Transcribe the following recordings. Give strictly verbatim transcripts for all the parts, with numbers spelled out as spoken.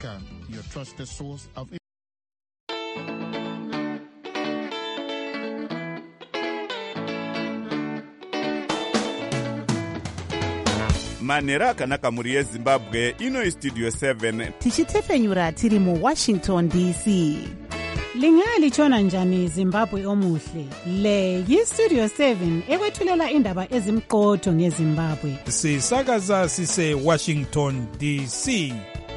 Your trusted source of manhero akanaka mhuri yezimbabwe. ino istudio seven tichitefenyura tiri muwashington D C. Lingalitshona njani Zimbabwe omuhle? Le yistudio seven ekwethulela indaba ezimqotho ngeZimbabwe. Sisakaza sise Washington D C.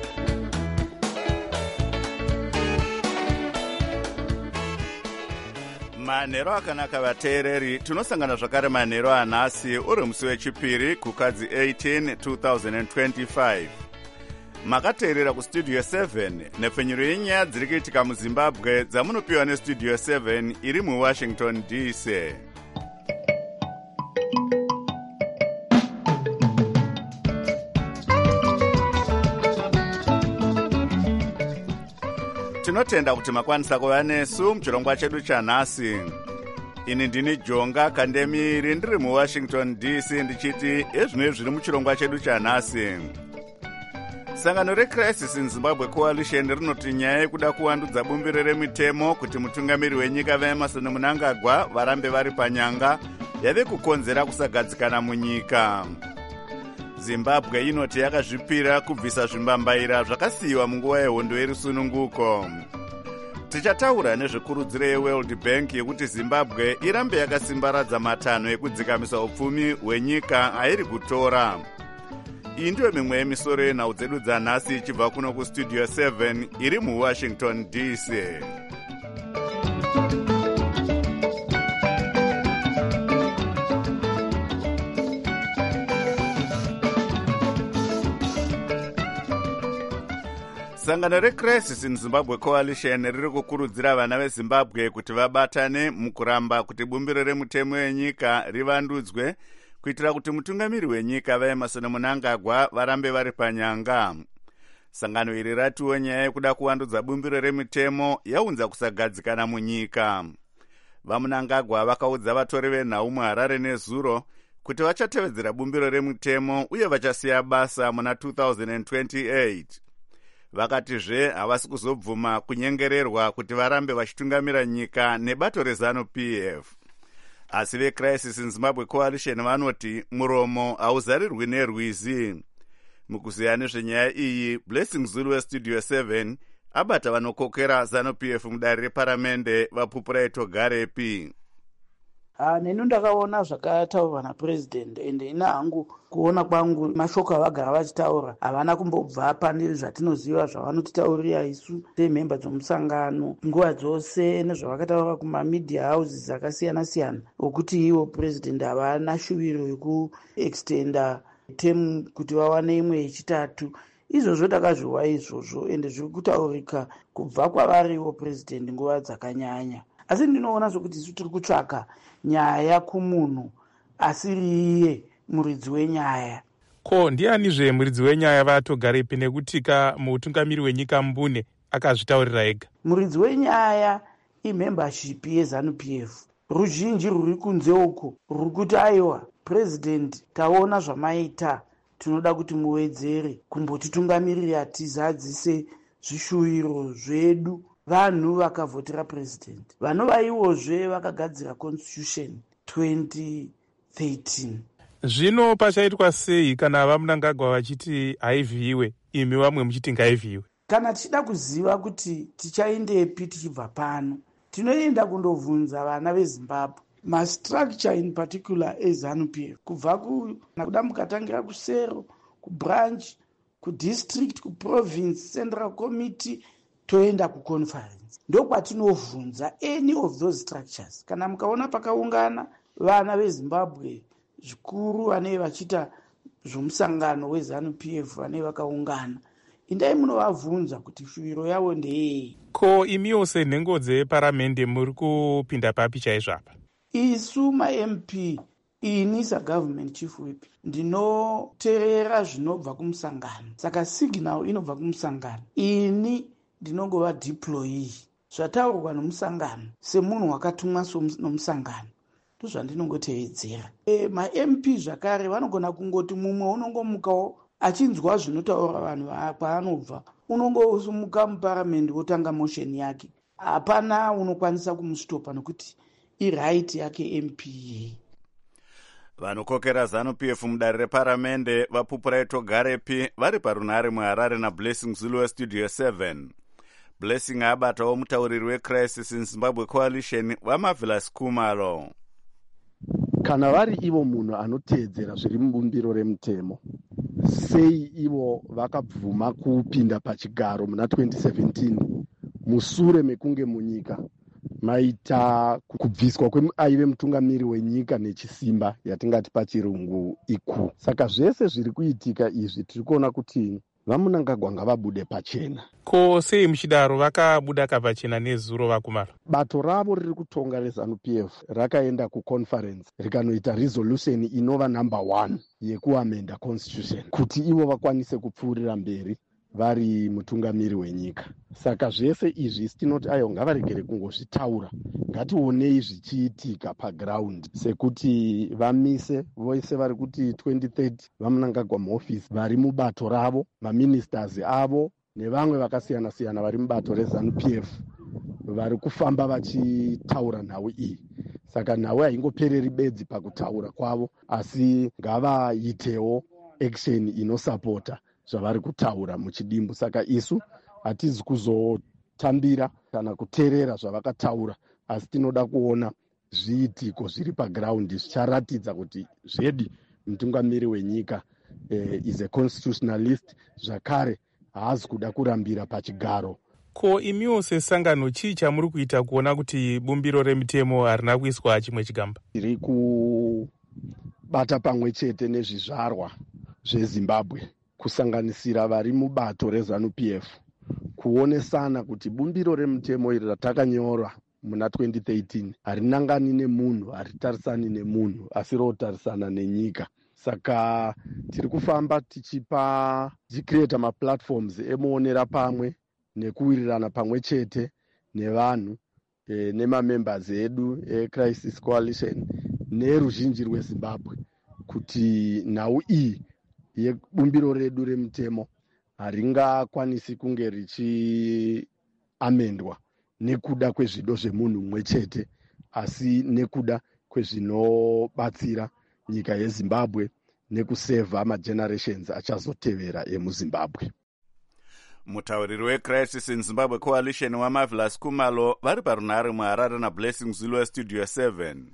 manhero akanaka vateereri, tinosangana zvakare manhero anhasi uri musi wechipiri kukadzi eighteen two thousand twenty-five. makateerera kustudio seven nepfenyuro yenyaya dziri kuitika muzimbabwe dzamunopiwa nestudio seven iri muwashington D C. tinotenda kuti makwanisa kuva nesu muchirongwa chedu chanhasi. ini ndini Jonga Kandemiri ndiri muwashington D C ndichiti ezvinoi zviri muchirongwa chedu chanhasi. sangano recrisis in Zimbabwe Coalition rinoti nyaya yekuda kuwandudza bumbiro remitemo kuti mutungamiri wenyika vaEmmerson Mnangagwa varambe vari panyanga yave kukonzera kusagadzikana munyika. Zimbabwe inoti yakazvipira kubvisa zvimbambaira zvakasiyiwa munguva yehondo yerusununguko. Tichataura nezvekurudziro yeWorld Bank yekuti Zimbabwe irambe yakasimbaradza matanho ekudzikamisa upfumi hwenyika airi kutora. Iyi ndiyo mimwe yemisoro yenhau dzedu dzanhasi ichibva kuno kustudio seven iri muwashington D C. sangano recrisis in Zimbabwe Coalition riri kukurudzira vana veZimbabwe kuti vabatane mukuramba kuti bumbiro remutemo yenyika rivandudzwe kuitira kuti mutungamiri wenyika vaEmmerson Mnangagwa varambe vari panyanga. sangano iri ratiwo nyaya yekuda kuwandudza bumbiro remitemo yaunza kusagadzikana munyika. vaMnangagwa vakaudza vatori venhau muHarare nezuro kuti vachatevedzera bumbiro remutemo uye vachasiya basa muna two thousand twenty-eight. vakatizve havasi kuzobvuma kunyengererwa kuti varambe vachitungamira nyika nebato reZANU P F. asi vecrisis in Zimbabwe Coalition vanoti muromo hauzarirwi nerwizi. mukuziya nezvenyaya iyi, Blessing Zulu westudio seven abata vanokokera ZANU P F mudare reparamende vapupura itogarepi. Ah, neni ndakaona zvakataurwa napresident ende ina hangu kuona kwangu mashoko avagara vachitaura havana kumbobva pane zvatinoziva zvavanotitaurira isu semhemba dzomusangano nguva dzose nezvavakataura kumamedia houses akasiyana siyana okuti ivo president havana shuviro yekuextenda term kuti vawane imwe yechitatu. izvozvo takazviwa izvozvo ende zviri kutaurika kubva kwavariwo president nguva dzakanyanya. asi ndinoona zvokuti isu tiri kutsvaka nyaya kumunhu asiriye muridzi wenyaya. ko ndianizve muridzi wenyaya vatogarepi nekutika mutungamiri wenyika mbune akazvitaurira ega? muridzi wenyaya imembership yeZANU P F. ruzhinji rwuri kunze uko rwuri kuti aiwa president taona zvamaita, tinoda kuti muwedzere kumbotitungamirira tizadzise zvishuviro zvedu. vanhu vakavhotera president vanova iwozve vakagadzira constitution twenty thirteen. zvino pachaitwa sei kana vaMnangagwa vachiti haivhiyiwe imi vamwe muchiti ngaivhiyiwe? kana tichida kuziva kuti tichaendepi tichibva pano, tinoenda kundobvunza vana veZimbabwe mastructure in particular eZANU P F kubva kuda mukatangira kusero, kubranch, kudistrict, kuprovince, central committee toenda kuconference. ndokwatinovhunza any of those structures. kana mukaona pakaungana vana veZimbabwe zvikuru vanei vachita zvomusangano weZANU P F vanei vakaungana, indai munovabvunza kuti shuviro yavo ndeyei. ko imiwo senhengo dzeparamende muri kupinda papi chaizvapa? isu maM P, ini sagovernment chief whip ndinoteerera zvinobva kumusangano, saka signal inobva kumusangano. ini ndinongova deployee zvataurwa nomusangano semunhu wakatumwa nomusangano, ndozvandinongotevedzera. e, maM P zvakare vanogona kungoti mumwe unongomukawo achinzwa zvinotaura vanhu paanobva unongosimuka muparamendi wotanga motion yake, hapana unokwanisa kumustopa nekuti iright yake M P. vanokokera ZANU P F mudare reparamende vapupura Togarepi vari parunhare muHarare naBlessing Zulu westudio seven. Blessing abatawo mutauriri weCrisis in Zimbabwe Coalition vaMarvelous Kumalo. Kana vari ivo munhu anoteedzera zviri mubumbiro remutemo, sei ivo vakabvuma kupinda pachigaro muna twenty seventeen musure mekunge munyika maita kubviswa kweaive mutungamiri wenyika nechisimba yatingati pachirungu iku. Saka zvese zviri kuitika izvi tiri kuona kuti vaMunangagwa ngavabude pachena. Ko sei muchidaro vakabuda kapachena nezuro vakumaro? Bato ravo riri kutonga reZANU P F rakaenda kuconference rikanoita resolution inova number one yekuamenda constitution kuti ivo vakwanise kupfuurira mberi vari mutungamiri wenyika. Saka zvese izvi tinoti ayo ngavaregere kungozvitaura, ngationei zvichiitika paground, sekuti vamise vose vari kuti twenty thirty vaMunangagwa muoffice vari mubato ravo, maministers avo nevamwe vakasiyana siyana vari mubato reZANU P F vari kufamba vachitaura nhau iyi. Saka nhau haingopereri bedzi pakutaura kwavo, asi ngavaitewo action inosapota zvavari kutaura muchidimbu. Saka isu hatizi kuzotambira kana kuteerera zvavakataura, asi tinoda kuona zviitiko zviri paground zvicharatidza kuti zvedi mutungamiri wenyika eh, is a constitutionalist, zvakare haazi kuda kurambira pachigaro. Ko imiwo sesangano chii chamuri kuita kuona kuti bumbiro remutemo harina kuiswa chimwe chigamba? Tiri kubata pamwe chete nezvizvarwa zveZimbabwe kusanganisira vari mubato reZANU P F kuonesana kuti bumbiro remutemo iri ratakanyora muna twenty thirteen harinangani nemunhu, haritarisani nemunhu, asi rotarisana nenyika. Saka tiri kufamba tichipa tichicreata maplatforms emuonera pamwe nekuwirirana pamwe chete nevanhu e, nemamembers edu eCrisis Coalition neruzhinji rweZimbabwe kuti nhau iyi yebumbiro redu remutemo haringakwanisi kunge richiamendwa nekuda kwezvido zvemunhu mumwe chete, asi nekuda kwezvinobatsira nyika yeZimbabwe nekusevha magenerations achazotevera emuZimbabwe. Mutauriri weCrisis in Zimbabwe Coalition waMarvelous Kumalo vari parunhare muHarare naBlessing Zulu westudio seven.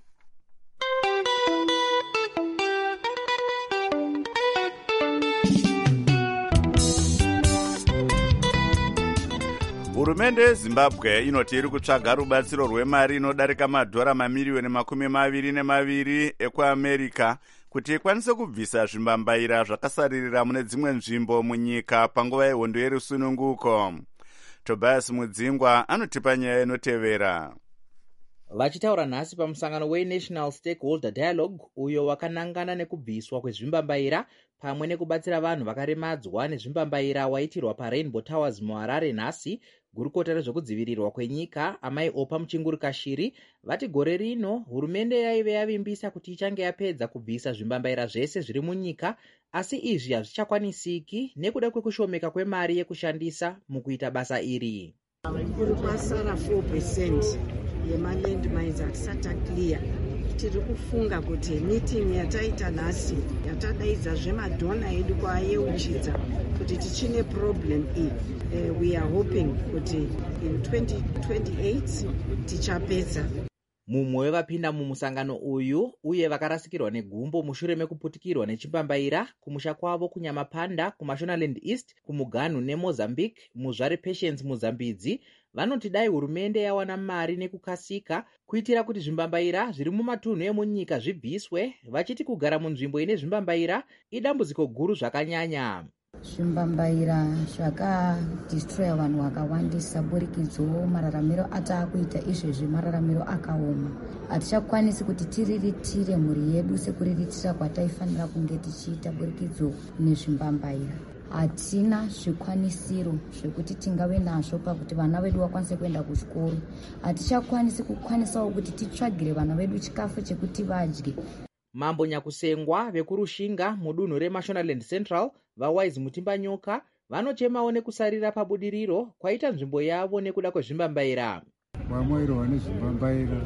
Hurumende yeZimbabwe inoti iri kutsvaga rubatsiro rwemari inodarika madhora mamiriyoni makumi maviri nemaviri ekuAmerica kuti ikwanise kubvisa zvimbambaira zvakasaririra mune dzimwe nzvimbo munyika panguva yehondo yerusununguko. Tobias Mudzingwa anotipa nyaya inotevera. Vachitaura nhasi pamusangano weNational Stakeholder Dialogue uyo wakanangana nekubviswa kwezvimbambaira pamwe nekubatsira vanhu vakaremadzwa nezvimbambaira waitirwa paRainbow Towers muHarare nhasi, gurukota rezvekudzivirirwa kwenyika Amai Opa Muchingurukashiri vati gore rino hurumende yaive yavimbisa kuti ichange yapedza kubvisa zvimbambaira zvese zviri munyika, asi izvi hazvichakwanisiki nekuda kwekushomeka kwemari yekushandisa mukuita basa iri. Kuri kwasara four percent yemalandmines hatisati clear. Tiri kufunga kuti meeting yataita nhasi yatadaidza zvemadhona edu kwaayeuchidza kuti tichine problem iyi. Uh, we are hoping kuti in twenty twenty-eight tichapedza. Mumwe wevapinda mumusangano uyu uye vakarasikirwa negumbo mushure mekuputikirwa nechimbambaira kumusha kwavo kuNyamapanda, kuMashonaland East, kuMuganu neMozambique, muzvare Patience Muzambidzi, vanoti dai hurumende yawana mari nekukasika kuitira kuti zvimbambaira zviri mumatunhu emunyika zvibviswe, vachiti kugara munzvimbo ine zvimbambaira idambudziko guru zvakanyanya. Zvimbambaira zvakadistroya vanhu vakawandisa, burikidzo mararamiro ataakuita izvezvi mararamiro akaoma. Hatichakwanisi kuti tiriritire mhuri yedu sekuriritira kwataifanira kunge tichiita burikidzo nezvimbambaira. Hatina zvikwanisiro zvekuti tingave nazvo pakuti vana vedu vakwanise kuenda kuchikoro. Hatichakwanisi kukwanisawo kuti titsvagire vana vedu chikafu chekuti vadye. Mambo Nyakusengwa vekurushinga mudunhu reMashonaland Central, vaWise Mutimbanyoka vanochemawo nekusarira pabudiriro kwaita nzvimbo yavo nekuda kwezvimbambaira. Vamwairwa nezvimbambaira,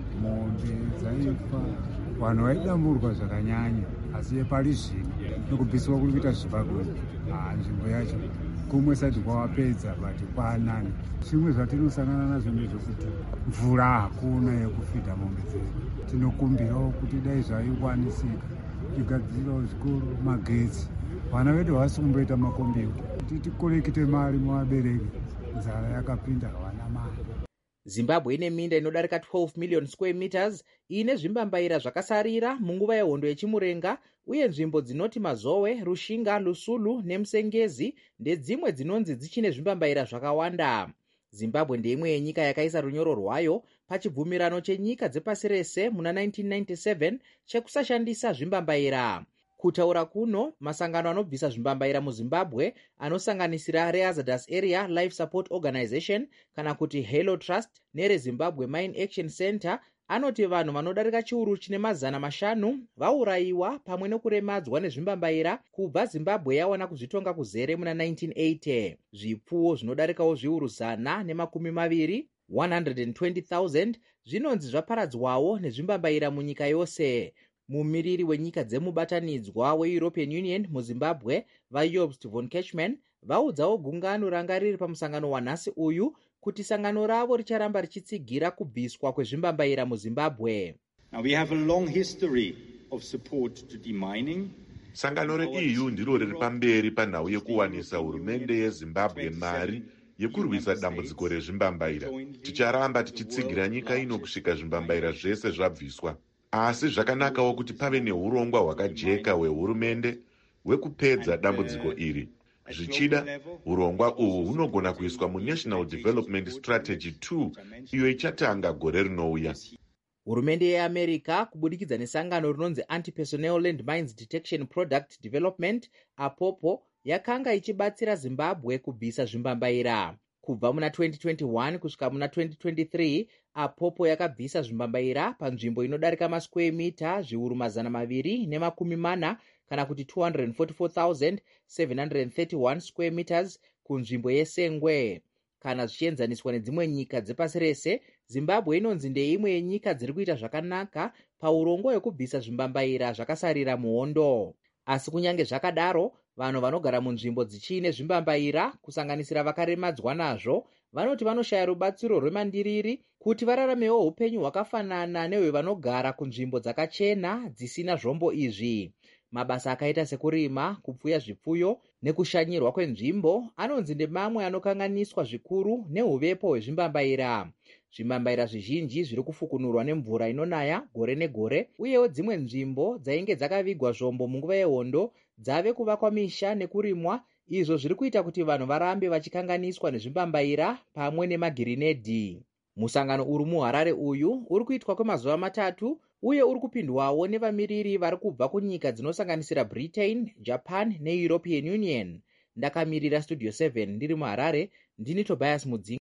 mombe dzaifa, vanhu vaidamburwa zvakanyanya, asi pari zvino nokubviswa kuri kuita Zimbabwe, nzvimbo yacho kumwe sati kwavapedza bati kwanani. Zvimwe zvatinosangana nazvo ndezvokuti mvura hakuna yekufidha mombe dzedu. Tinokumbirawo kuti dai zvaikwanisika igadzirawo zvikoro, magetsi, vana vedu havasi kumboita makombiyuta, kuti tikorekite mari muvabereki, nzara yakapinda havana mari. Zimbabwe ine minda inodarika twelve million square meters ine zvimbambaira zvakasarira munguva yehondo yechimurenga, uye nzvimbo dzinoti Mazowe, Rushinga, Lusulu neMusengezi ndedzimwe dzinonzi dzichine zvimbambaira zvakawanda. Zimbabwe ndeimwe yenyika yakaisa runyoro rwayo pachibvumirano chenyika dzepasi rese muna nineteen ninety-seven chekusashandisa zvimbambaira. Kutaura kuno, masangano anobvisa zvimbambaira muZimbabwe anosanganisira reHazardous Area Life Support Organization kana kuti Halo Trust nereZimbabwe Mine Action Center anoti vanhu vanodarika chiuru chine mazana mashanu vaurayiwa pamwe nekuremadzwa nezvimbambaira kubva Zimbabwe yawana kuzvitonga kuzere muna nineteen eighty. Zvipfuwo zvinodarikawo zviuru zana nemakumi maviri one hundred twenty thousand zvinonzi zvaparadzwawo nezvimbambaira munyika yose. Mumiriri wenyika dzemubatanidzwa weEuropean Union muZimbabwe vaJobst von Kechman vaudzawo gungano ranga riri pamusangano wanhasi uyu kuti sangano ravo richaramba richitsigira kubviswa kwezvimbambaira muZimbabwe. Now we have a long history of support to demining. Sangano re-E U ndiro riri pamberi panhau yekuwanisa hurumende yeZimbabwe mari yekurwisa dambudziko rezvimbambaira. Ticharamba tichitsigira nyika ino kusvika zvimbambaira zvese zvabviswa. Asi zvakanakawo kuti pave neurongwa hwakajeka hwehurumende hwekupedza dambudziko iri. Zvichida, urongwa uhu hunogona kuiswa muNational Development Strategy two iyo ichatanga gore rinouya. Hurumende yeAmerica kubudikidza nesangano rinonzi Anti-Personnel Landmines Detection Product Development apopo yakanga ichibatsira Zimbabwe kubvisa zvimbambaira. Kubva muna twenty twenty-one kusvika muna twenty twenty-three apopo yakabvisa zvimbambaira panzvimbo inodarika masquare mita zviuru mazana maviri nemakumi mana kana kuti two hundred forty-four thousand seven hundred thirty-one square meters kunzvimbo yeSengwe. Kana zvichienzaniswa nedzimwe nyika dzepasi rese, Zimbabwe inonzi ndeimwe yenyika dziri kuita zvakanaka paurongo hwekubvisa zvimbambaira zvakasarira muhondo. Asi kunyange zvakadaro, vanhu vanogara munzvimbo dzichine zvimbambaira kusanganisira vakaremadzwa nazvo vanoti vanoshaya rubatsiro rwemandiriri kuti vararamewo upenyu hwakafanana nehwevanogara kunzvimbo dzakachena dzisina zvombo izvi. Mabasa akaita sekurima, kupfuya zvipfuyo nekushanyirwa kwenzvimbo anonzi ndemamwe anokanganiswa zvikuru nehuvepo hwezvimbambaira. Zvimbambaira zvizhinji zviri kufukunurwa nemvura inonaya gore negore, uyewo dzimwe nzvimbo dzainge dzakavigwa zvombo munguva yehondo dzave kuvakwa misha nekurimwa, izvo zviri kuita kuti vanhu varambe vachikanganiswa nezvimbambaira pamwe nemagirinedhi. Musangano uri muHarare uyu uri kuitwa kwemazuva matatu uye uri kupindwawo nevamiriri vari kubva kunyika dzinosanganisira Britain, Japan neEuropean Union. Ndakamirira Studio seven ndiri muHarare, ndini Tobias Mudzinga.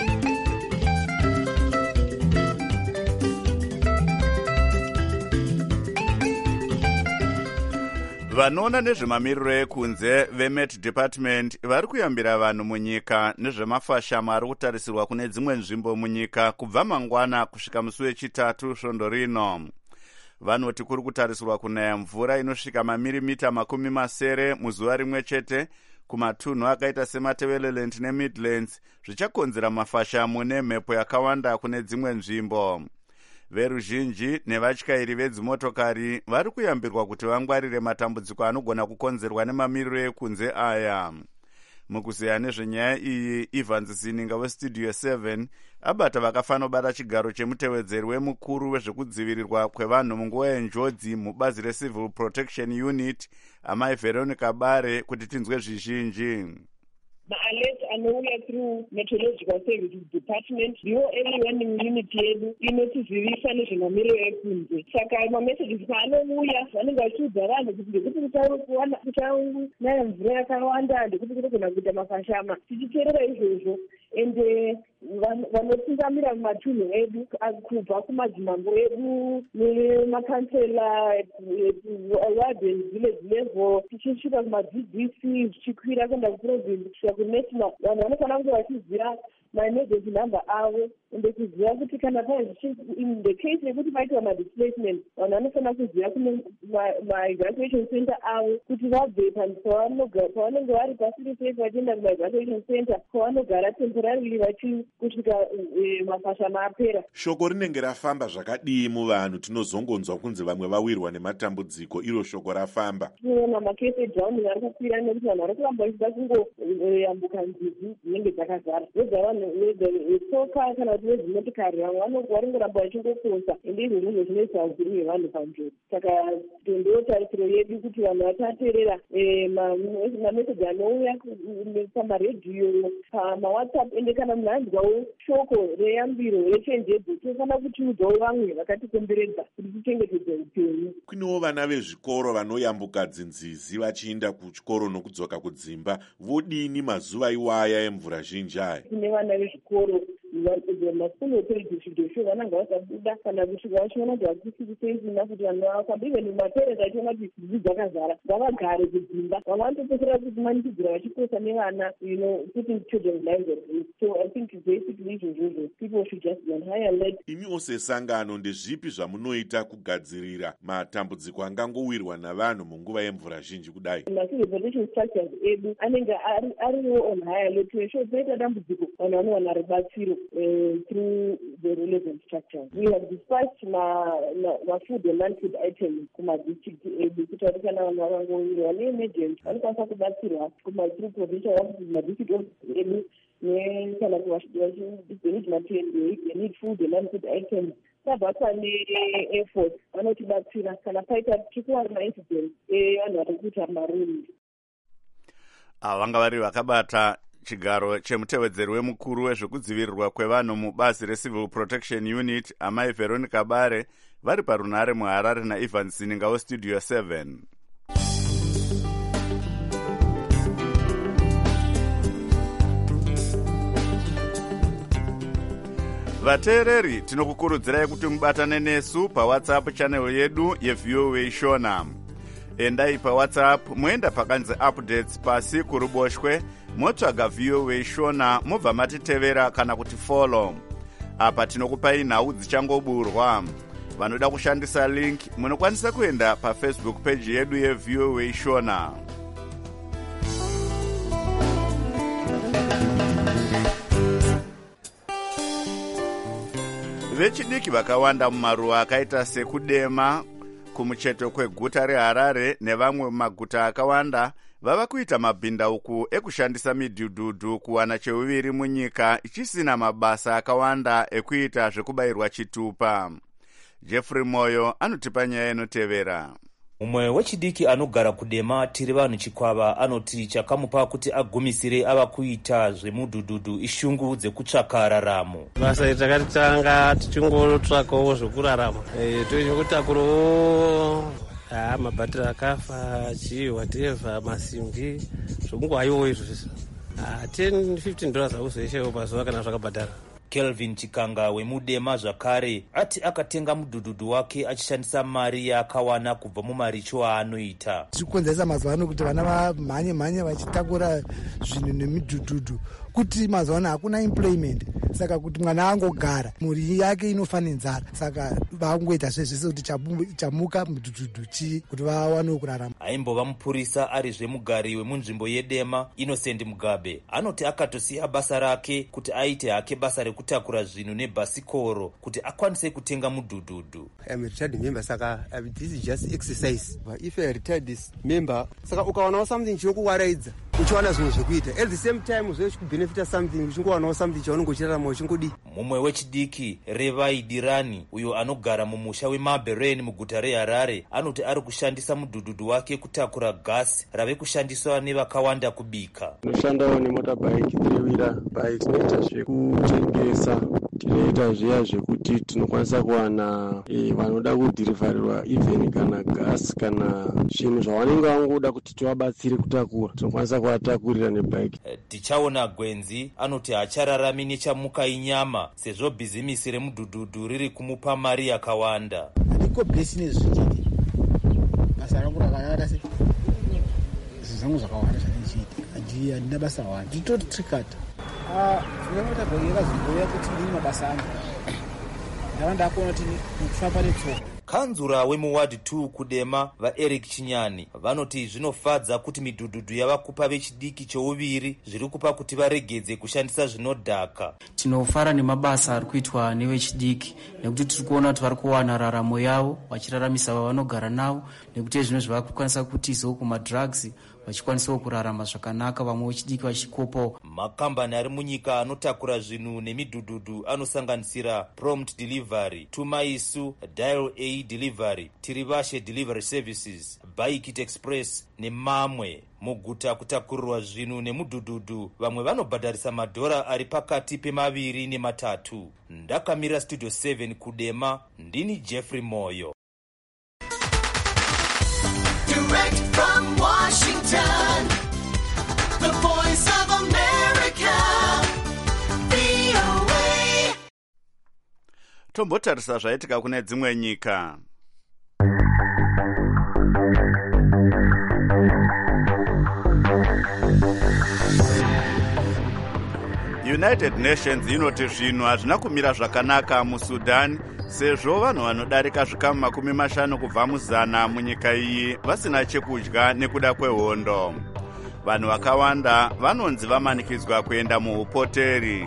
vanoona nezvemamiriro ekunze veMet Department vari kuyambira vanhu munyika nezvemafashamo ari kutarisirwa kune dzimwe nzvimbo munyika kubva mangwana kusvika musi wechitatu svondo rino. Vanoti kuri kutarisirwa kunaya mvura inosvika mamilimita makumi masere muzuva rimwe chete kumatunhu akaita seMatabeleland neMidlands, zvichakonzera mafashamo nemhepo yakawanda kune dzimwe nzvimbo. Veruzhinji nevatyairi vedzimotokari vari kuyambirwa kuti vangwarire matambudziko anogona kukonzerwa nemamiriro ekunze aya. Mukuzeya nezvenyaya iyi, Evans Zininga weStudio seven abata vakafanobata chigaro chemutevedzeri wemukuru wezvekudzivirirwa kwevanhu munguva yenjodzi mubazi reCivil Protection Unit, amai Veronica Bare, kuti tinzwe zvizhinji. Ma-alert anouya through Meteorological Services Department ndiwo early warning unit yedu inotizivisa nezvemamiriro ekunze. Saka mamessages paanouya vanenge vachiudza vanhu kuti ndekuti kuchaunaya mvura yakawanda, ndekuti kunogona kuita mafashama, tichiteerera izvozvo ende vanotungamira mumatunhu edu kubva kumadzimambo edu nemakansela ward and village level tichisvika kuma-D D C zvichikwira kuenda kuprovince kusvika kunational. Vanhu vanofanira kunge vachiziva maemergency number avo ende kuziva kuti kana pai in the case yekuti paitwa madisplacement vanhu vanofanira kuziva kune maevacuation center avo kuti vabve pavanenge vari pasiri safe vachienda kumaevacuation center kwavanogara temporarily kusvika mafasha maapera. Shoko rinenge rafamba zvakadii muvanhu? Tinozongonzwa kunzi vamwe vawirwa nematambudziko, iro shoko rafamba. Tinoona makese drowning ari kukwira nekuti vanhu vari kuramba vachida kungoyambuka nzizi dzinenge dzakazara vega vanhu vesoka kana kuti vezimotikari vamwe varingoramba vachingokosa ende izvo ndizvo zvinoisa ukuru hwevanhu panjodzi. Saka ndondotarisiro yedu kuti vanhu vachateerera mameseji anouya pamaredhiyo pamawhatsapp ende kana munhu anzwawo shoko reyambiro rechenjedzo tinofanira kutiudzawo vamwe vakatikomberedza kuti tichengetedze upenyu. Kunewo vana vezvikoro vanoyambuka dzinzizi vachienda kuchikoro nokudzoka kudzimba, vodini mazuva iwaya emvura zhinji aya? Kune vana vezvikoro masikulu authority zvidhosho vananga vasabuda kana kusvika vachiona kuti hakusiri safe enough kuti vanhu vafamba. Even mumapereka achiona kuti zizi dzakazara ngavagare kudzimba. Vamwe vanotopedzera kumanikidzira vachikosa nevana, you know, putting children's lives at risk. So I think basically izvozvo people should just be on high alert. Imi sesangano ndezvipi zvamunoita kugadzirira matambudziko angangowirwa navanhu munguva yemvura zhinji kudai? Macivil protection structures edu anenge ariwo on high alert to ensure paita dambudziko vanhu vanowana rubatsiro Uh, through the relevant structures. We have dispatched ma, ma, ma food and non-food items kuma district edu kuti vari kana vanhu vakangowirwa neemergency vanokwanisa kubatsirwa kuma through provincial offices madistrict offices edu nekana vachidonit material they need food and non-food items tabata ne-air force vanotibatsira kana paita tichikuwana maincident evanhu vari kuita marundi. Vanga vari vakabata chigaro chemutevedzeri wemukuru wezvekudzivirirwa kwevanhu mubazi recivil protection unit amai Veronica Bare vari parunare muHarare naIvan Sininga westudio seven. Vateereri, tinokukurudzirai kuti mubatane nesu paWhatsApp channel yedu yeV O A Shona. Endai paWhatsApp moenda pakanzi updates pasi kuruboshwe motsvaga V O A Shona mobva matitevera kana kuti follow. Apa tinokupai nhau dzichangoburwa. Vanoda kushandisa link munokwanisa kuenda paFacebook page yedu yeV O A Shona. Vechidiki vakawanda mumaruwa akaita sekudema kumucheto kweguta reHarare nevamwe maguta akawanda vava kuita mabhindauku ekushandisa midhudhudhu kuwana cheuviri munyika ichisina mabasa akawanda ekuita zvekubayirwa chitupa. Jeffrey Moyo anotipa nyaya inotevera. Mumwe wechidiki anogara kudema tiri vanhu chikwava anoti chakamupa kuti agumisire ava kuita zvemudhudhudhu ishungu dzekutsvaka raramo. Basa iri takatanga tichingorotsvakawo zvekurarama tochingutakurowo Ah, mabhatiri akafa chii whatever masimbi zvokungohaiwo izvozvo ah, ten fifteen dollars auzoishawo pazuva kana zvakabhadhara. Kelvin Chikanga wemudema zvakare ati akatenga mudhudhudhu wake achishandisa mari yaakawana kubva mumaricho aanoita. Zvikonzeresa mazuva ano kuti vana vamhanye mhanye vachitakura zvinhu nemidhudhudhu kuti mazuva ano hakuna employment, saka kuti mwana angogara mhuri yake inofane nzara, saka vangoita zvezvese kuti chamuka mudhudhudhu chi kuti vawanewo kurarama. Aimbova mupurisa ari zvemugari wemunzvimbo yedema Innocent Mugabe anoti akatosiya basa rake kuti aite hake basa rekutakura zvinhu nebhasikoro kuti akwanise kutenga mudhudhudhu. I'm a retired member, saka uh, this is just exercise. But if a retired member, saka ukawanawo something chinokuwaraidza uchiwana zvimwe zvekuita at the same time uzochikubenefita something uchingowanawo something chaunongochirarama uchingodi. Mumwe wechidiki Revai Dirani uyo anogara mumusha weMaberen muguta reHarare anoti ari kushandisa mudhudhudhu wake kutakura gasi rave kushandiswa nevakawanda kubika. Noshandawo nemotorbike three wheeler bikes noita zvekutengesa tinoita zviya zvekuti tinokwanisa kuwana e, vanoda kudhirivharirwa even kana gas kana zvinhu zvavanenge vangoda kuti tivabatsire kutakura, tinokwanisa kuvatakurira nebhaiki. Tichaona Gwenzi anoti hachararami nechamuka inyama sezvo bhizimisi remudhudhudhu riri kumupa mari yakawanda. Ndiko business zvitini basa rangu rakanaka sei zvizangu zvakawanda zvanichiita handii handina basa wanda nditoti trikata zvinota bhongera zimboya kuti ndini mabasa angu ndava ndakuona kuti kufamba netsoka. Kanzura wemuwadi two kudema vaEric Chinyani vanoti zvinofadza kuti midhudhudhu yava kupa vechidiki cheuviri zviri kupa kuti varegedze kushandisa zvinodhaka. Tinofara nemabasa ari kuitwa nevechidiki nekuti tiri kuona kuti vari kuwana raramo yavo vachiraramisa vavanogara navo, nekuti zvino zvava kukwanisa kutizawo kumadrugs vachikwanisawo kurarama zvakanaka, vamwe vechidiki vachikopawo. Makambani ari munyika anotakura zvinhu nemidhudhudhu anosanganisira Prompt Delivery, Tumaisu, Dial A Delivery, Tirivashe Delivery Services, Bikit Express nemamwe. Muguta kutakurirwa zvinhu nemudhudhudhu vamwe vanobhadharisa madhora ari pakati pemaviri nematatu. Ndakamira Studio seven kudema, ndini Jeffrey Moyo. Direct from Washington, the voice of America, V O A. Tombotarisa zvaitika kune dzimwe nyika. United Nations inoti zvinhu hazvina kumira zvakanaka muSudan sezvo vanhu vanodarika zvikamu makumi mashanu kubva muzana munyika iyi vasina chekudya nekuda kwehondo. Vanhu vakawanda vanonzi vamanikidzwa kuenda muhupoteri.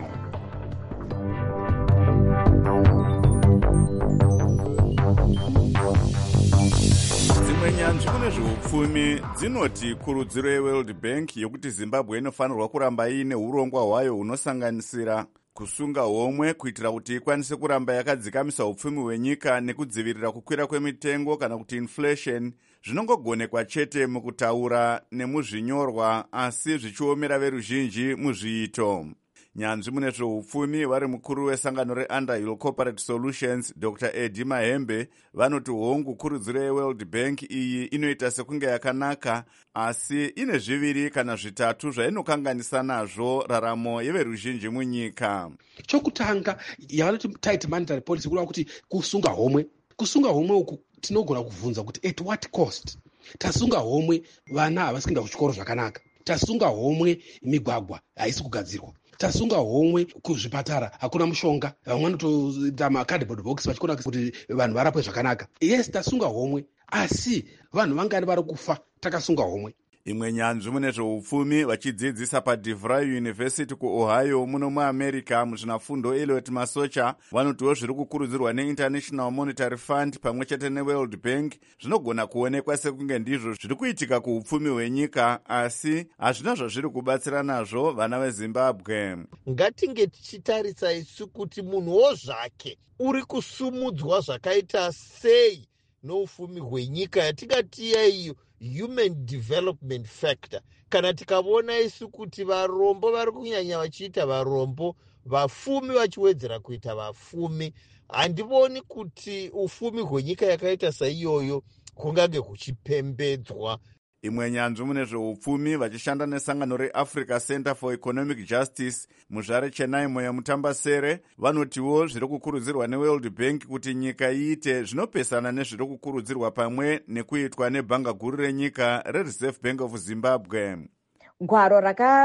Dzimwe nyanzvi kune zveupfumi dzinoti kurudziro yeWorld Bank yokuti Zimbabwe inofanirwa kuramba iine urongwa hwayo hunosanganisira kusunga homwe kuitira kuti ikwanise kuramba yakadzikamisa upfumi hwenyika nekudzivirira kukwira kwemitengo kana kuti inflation, zvinongogonekwa chete mukutaura nemuzvinyorwa asi zvichiomera veruzhinji muzviito. Nyanzvi mune zveupfumi vari mukuru wesangano reUnderhill Corporate Solutions Doctor Eddie Mahembe vanoti hongu kurudziro yeWorld Bank iyi inoita sekunge yakanaka asi ine zviviri kana zvitatu zvainokanganisa nazvo raramo yeveruzhinji munyika. Chokutanga yavanoti tight monetary policy kureva kuti kusunga homwe. Kusunga homwe uku tinogona kubvunza kuti at what cost? Tasunga homwe vana havasi kuenda kuchikoro zvakanaka. Tasunga homwe migwagwa haisi kugadzirwa. Tasunga homwe kuzvipatara hakuna mushonga, vamwe vanotoita macardboard box vachikona kuti vanhu varapwe zvakanaka. Yes, tasunga homwe asi vanhu vangani vari kufa takasunga homwe. Imwe nyanzvi mune zveupfumi vachidzidzisa paDeVry University kuOhio muno muAmerica muzvinafundo Elliot Masocha vanotiwo zviri kukurudzirwa neInternational Monetary Fund pamwe chete neWorld Bank zvinogona kuonekwa sekunge ndizvo zviri kuitika kuupfumi hwenyika asi hazvina zvazviri kubatsira nazvo vana veZimbabwe. Ngatinge tichitarisa isu kuti munhuwo zvake uri kusumudzwa zvakaita sei noupfumi hwenyika yatingati iyo human development factor. Kana tikavona isu kuti varombo vari kunyanya vachiita varombo, vafumi vachiwedzera kuita vafumi, handivoni kuti ufumi hwenyika yakaita saiyoyo kungange kuchipembedzwa. Imwe nyanzvi mune zveupfumi vachishanda nesangano reAfrica Center for Economic Justice muzvare Chennai moya mutambasere vanotiwo zviri kukurudzirwa neWorld Bank kuti nyika iite zvinopesana nezviri kukurudzirwa pamwe nekuitwa nebhanga guru renyika reReserve Bank of Zimbabwe. Gwaro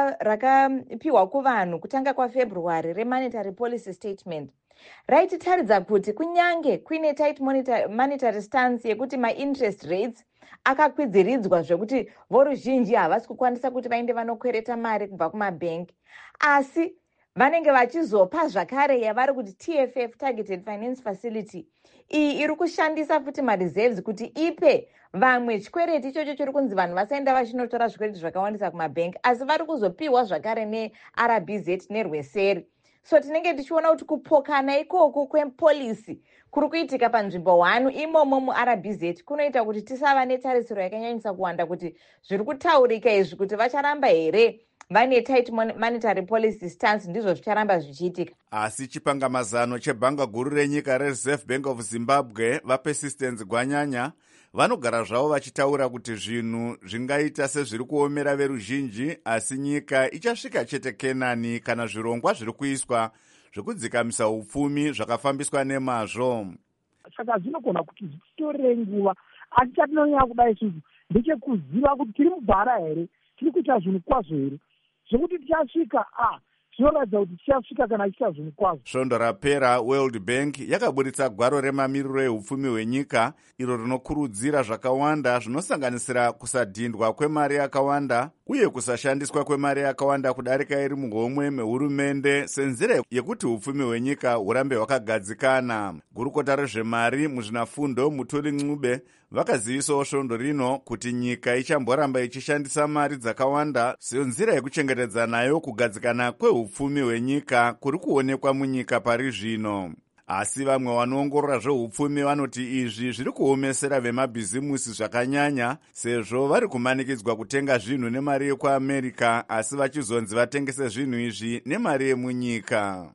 rakapiwa raka kuvanhu kutanga kwaFebruary reMonetary Policy Statement raititaridza kuti kunyange kuine tight monetary stance yekuti ma-interest rates akakwidhiridzwa zvekuti voruzhinji havasi kukwanisa kuti vaende vanokwereta mari kubva kumabhengi, asi vanenge vachizopa zvakare yavari kuti T F F, Targeted Finance Facility. Iyi iri kushandisa futi mareserves kuti ipe vamwe chikwereti ichocho chiri kunzi vanhu vasaenda vachinotora zvikwereti zvakawandisa kumabhengi, asi vari kuzopiwa zvakare neR B Z nerweseri. So tinenge tichiona kuti kupokana ikoko kwepolisi kuri kuitika panzvimbo hwanu imomo muR B Z kunoita kuti tisava netarisiro yakanyanyisa kuwanda kuti zviri kutaurika izvi kuti vacharamba here vane tight monetary policy stance ndizvo zvicharamba zvichiitika. Asi chipangamazano chebhanga guru renyika rereserve bank of zimbabwe vapersistence gwanyanya vanogara zvavo vachitaura kuti zvinhu zvingaita sezviri kuomera veruzhinji, asi nyika ichasvika chete kenani kana zvirongwa zviri kuiswa zvekudzikamisa upfumi zvakafambiswa nemazvo. Saka zvinogona kuti zvitorere nguva, asi chatinonyanya kuda isusu ndechekuziva kuti tiri mubhara here, tiri kuita zvinhu kwazvo here, zvekuti tichasvika a zvinoratidza kuti tichasvika kana ichita zvinhu kwazvo. Svondo rapera World Bank yakaburitsa gwaro remamiriro ehupfumi hwenyika iro rinokurudzira zvakawanda zvinosanganisira kusadhindwa kwemari yakawanda uye kusashandiswa kwemari yakawanda kudarika iri muhomwe mehurumende senzira yekuti hupfumi hwenyika hurambe hwakagadzikana. Gurukota rezvemari muzvinafundo Mutuli Ncube vakazivisawo svondo rino kuti nyika ichamboramba ichishandisa mari dzakawanda senzira yekuchengetedza nayo kugadzikana kwehupfumi hwenyika kuri kuonekwa munyika pari zvino. Asi vamwe vanoongorora zveupfumi vanoti izvi zviri kuomesera vemabhizimusi zvakanyanya, sezvo vari kumanikidzwa kutenga zvinhu nemari yekuAmerica asi vachizonzi vatengese zvinhu izvi nemari yemunyika.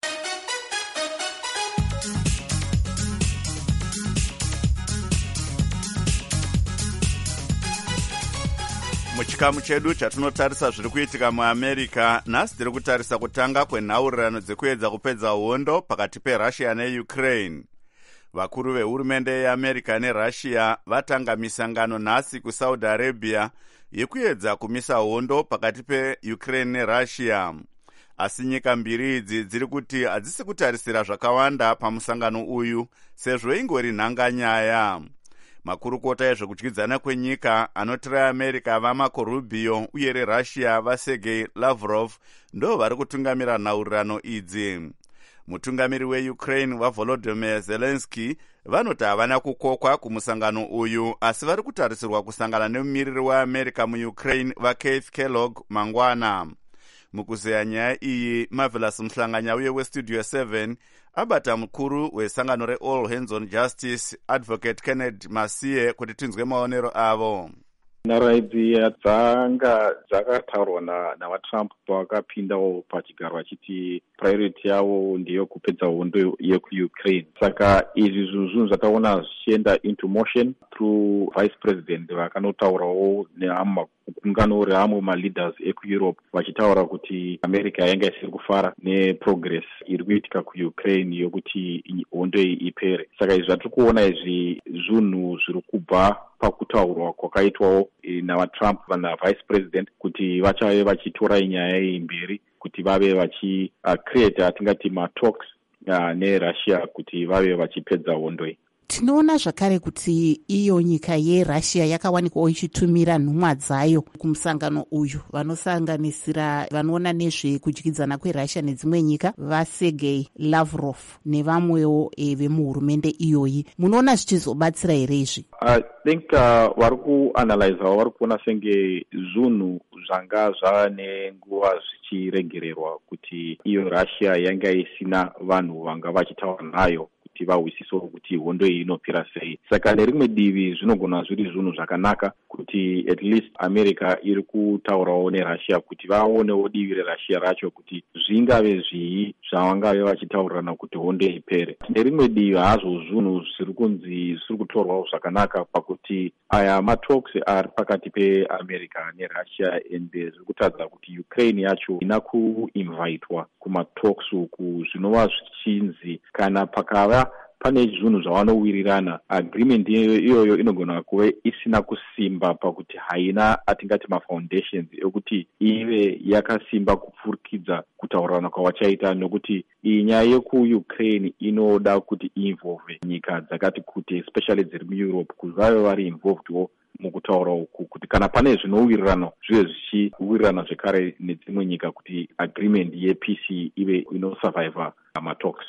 Muchikamu chedu chatinotarisa zviri kuitika muAmerica, nhasi tiri kutarisa kutanga kwenhaurirano dzekuedza kupedza hondo pakati peRussia neUkraine. Vakuru vehurumende yeAmerica neRussia vatanga misangano nhasi kuSaudi Arabia yekuedza kumisa hondo pakati peUkraine neRussia. Asi nyika mbiri idzi dziri kuti hadzisi kutarisira zvakawanda pamusangano uyu sezvo ingori nhanganyaya. Makurukota ezvekudyidzana kwenyika anoti reAmerica vaMarco Rubio uye reRussia vaSergei Lavrov ndo vari kutungamira nhaurirano idzi. Mutungamiri weUkraine vaVolodymyr Zelensky vanoti havana kukokwa kumusangano uyu, asi vari kutarisirwa kusangana nemumiriri weAmerica muUkraine vaKeith Kellogg mangwana. Mukuzeya nyaya iyi, Marvelous Mhlanganya uye weStudio seven abata mukuru wesangano reAll Hands on Justice Advocate Kenneth Masiye kuti tinzwe maonero avo. Nharo idzi dzanga dzakataurwa navaTrump pavakapindawo pachigaro vachiti priority yavo ndiyo kupedza hondo yekuUkraine. Saka izvi zvinhu zvataona zvichienda into motion through vice president vakanotaurawo nemakungano reamwe maleaders ekuEurope vachitaura kuti America yanga isiri kufara neprogress iri kuitika kuUkraine yokuti hondo iyi ipere. Saka izvi zvatiri kuona izvi zvinhu zviri kubva pakutaurwa kwakaitwawo navaTrump navice president kuti vachave vachitora nyaya iyi mberi kuti vave vachicreate atingati matalks neRussia kuti vave vachipedza hondo iyi. Tinoona zvakare kuti iyo nyika yeRussia yakawanikwawo ichitumira nhumwa dzayo kumusangano uyu vanosanganisira vanoona nezvekudyidzana kweRussia nedzimwe nyika vaSergei Lavrov nevamwewo e, vemuhurumende iyoyi. Munoona zvichizobatsira here izvi? I think uh, vari kuanalyzawo vari kuona senge zvinhu zvanga zvava nenguva zvichiregererwa kuti iyo Russia yanga isina vanhu vanga vachitaura nayo kuti vahwisisewo kuti hondo iyi inopera sei. Saka nerimwe divi zvinogona zviri zvinhu zvakanaka kuti at least America iri kutaurawo neRussia kuti vaonewo divi reRussia racho kuti zvingave zvii zvavangave vachitaurirana kuti hondo ipere. Nerimwe divi hazvo zvinhu zviri kunzi zviri kutorwawo zvakanaka pakuti aya matalks ari pakati peAmerica neRussia ende zviri kutaridza kuti Ukraine yacho ina kuinvitwa kumatalks uku zvinova zvichinzi kana pakava pane zvinhu zvavanowirirana agreement iyoyo inogona kuve isina kusimba pakuti haina atingati mafoundations ekuti ive yakasimba kupfurikidza kutaurirana kwavachaita, nokuti iyi nyaya yekuUkraine inoda kuti involve nyika dzakati kuti especially dziri muEurope kuti vave vari involvedwo mukutaura uku kuti kana pane zvinowirirana zvive zvichiwirirana zvekare nedzimwe nyika kuti agreement yepeace ive inosurviva matalks.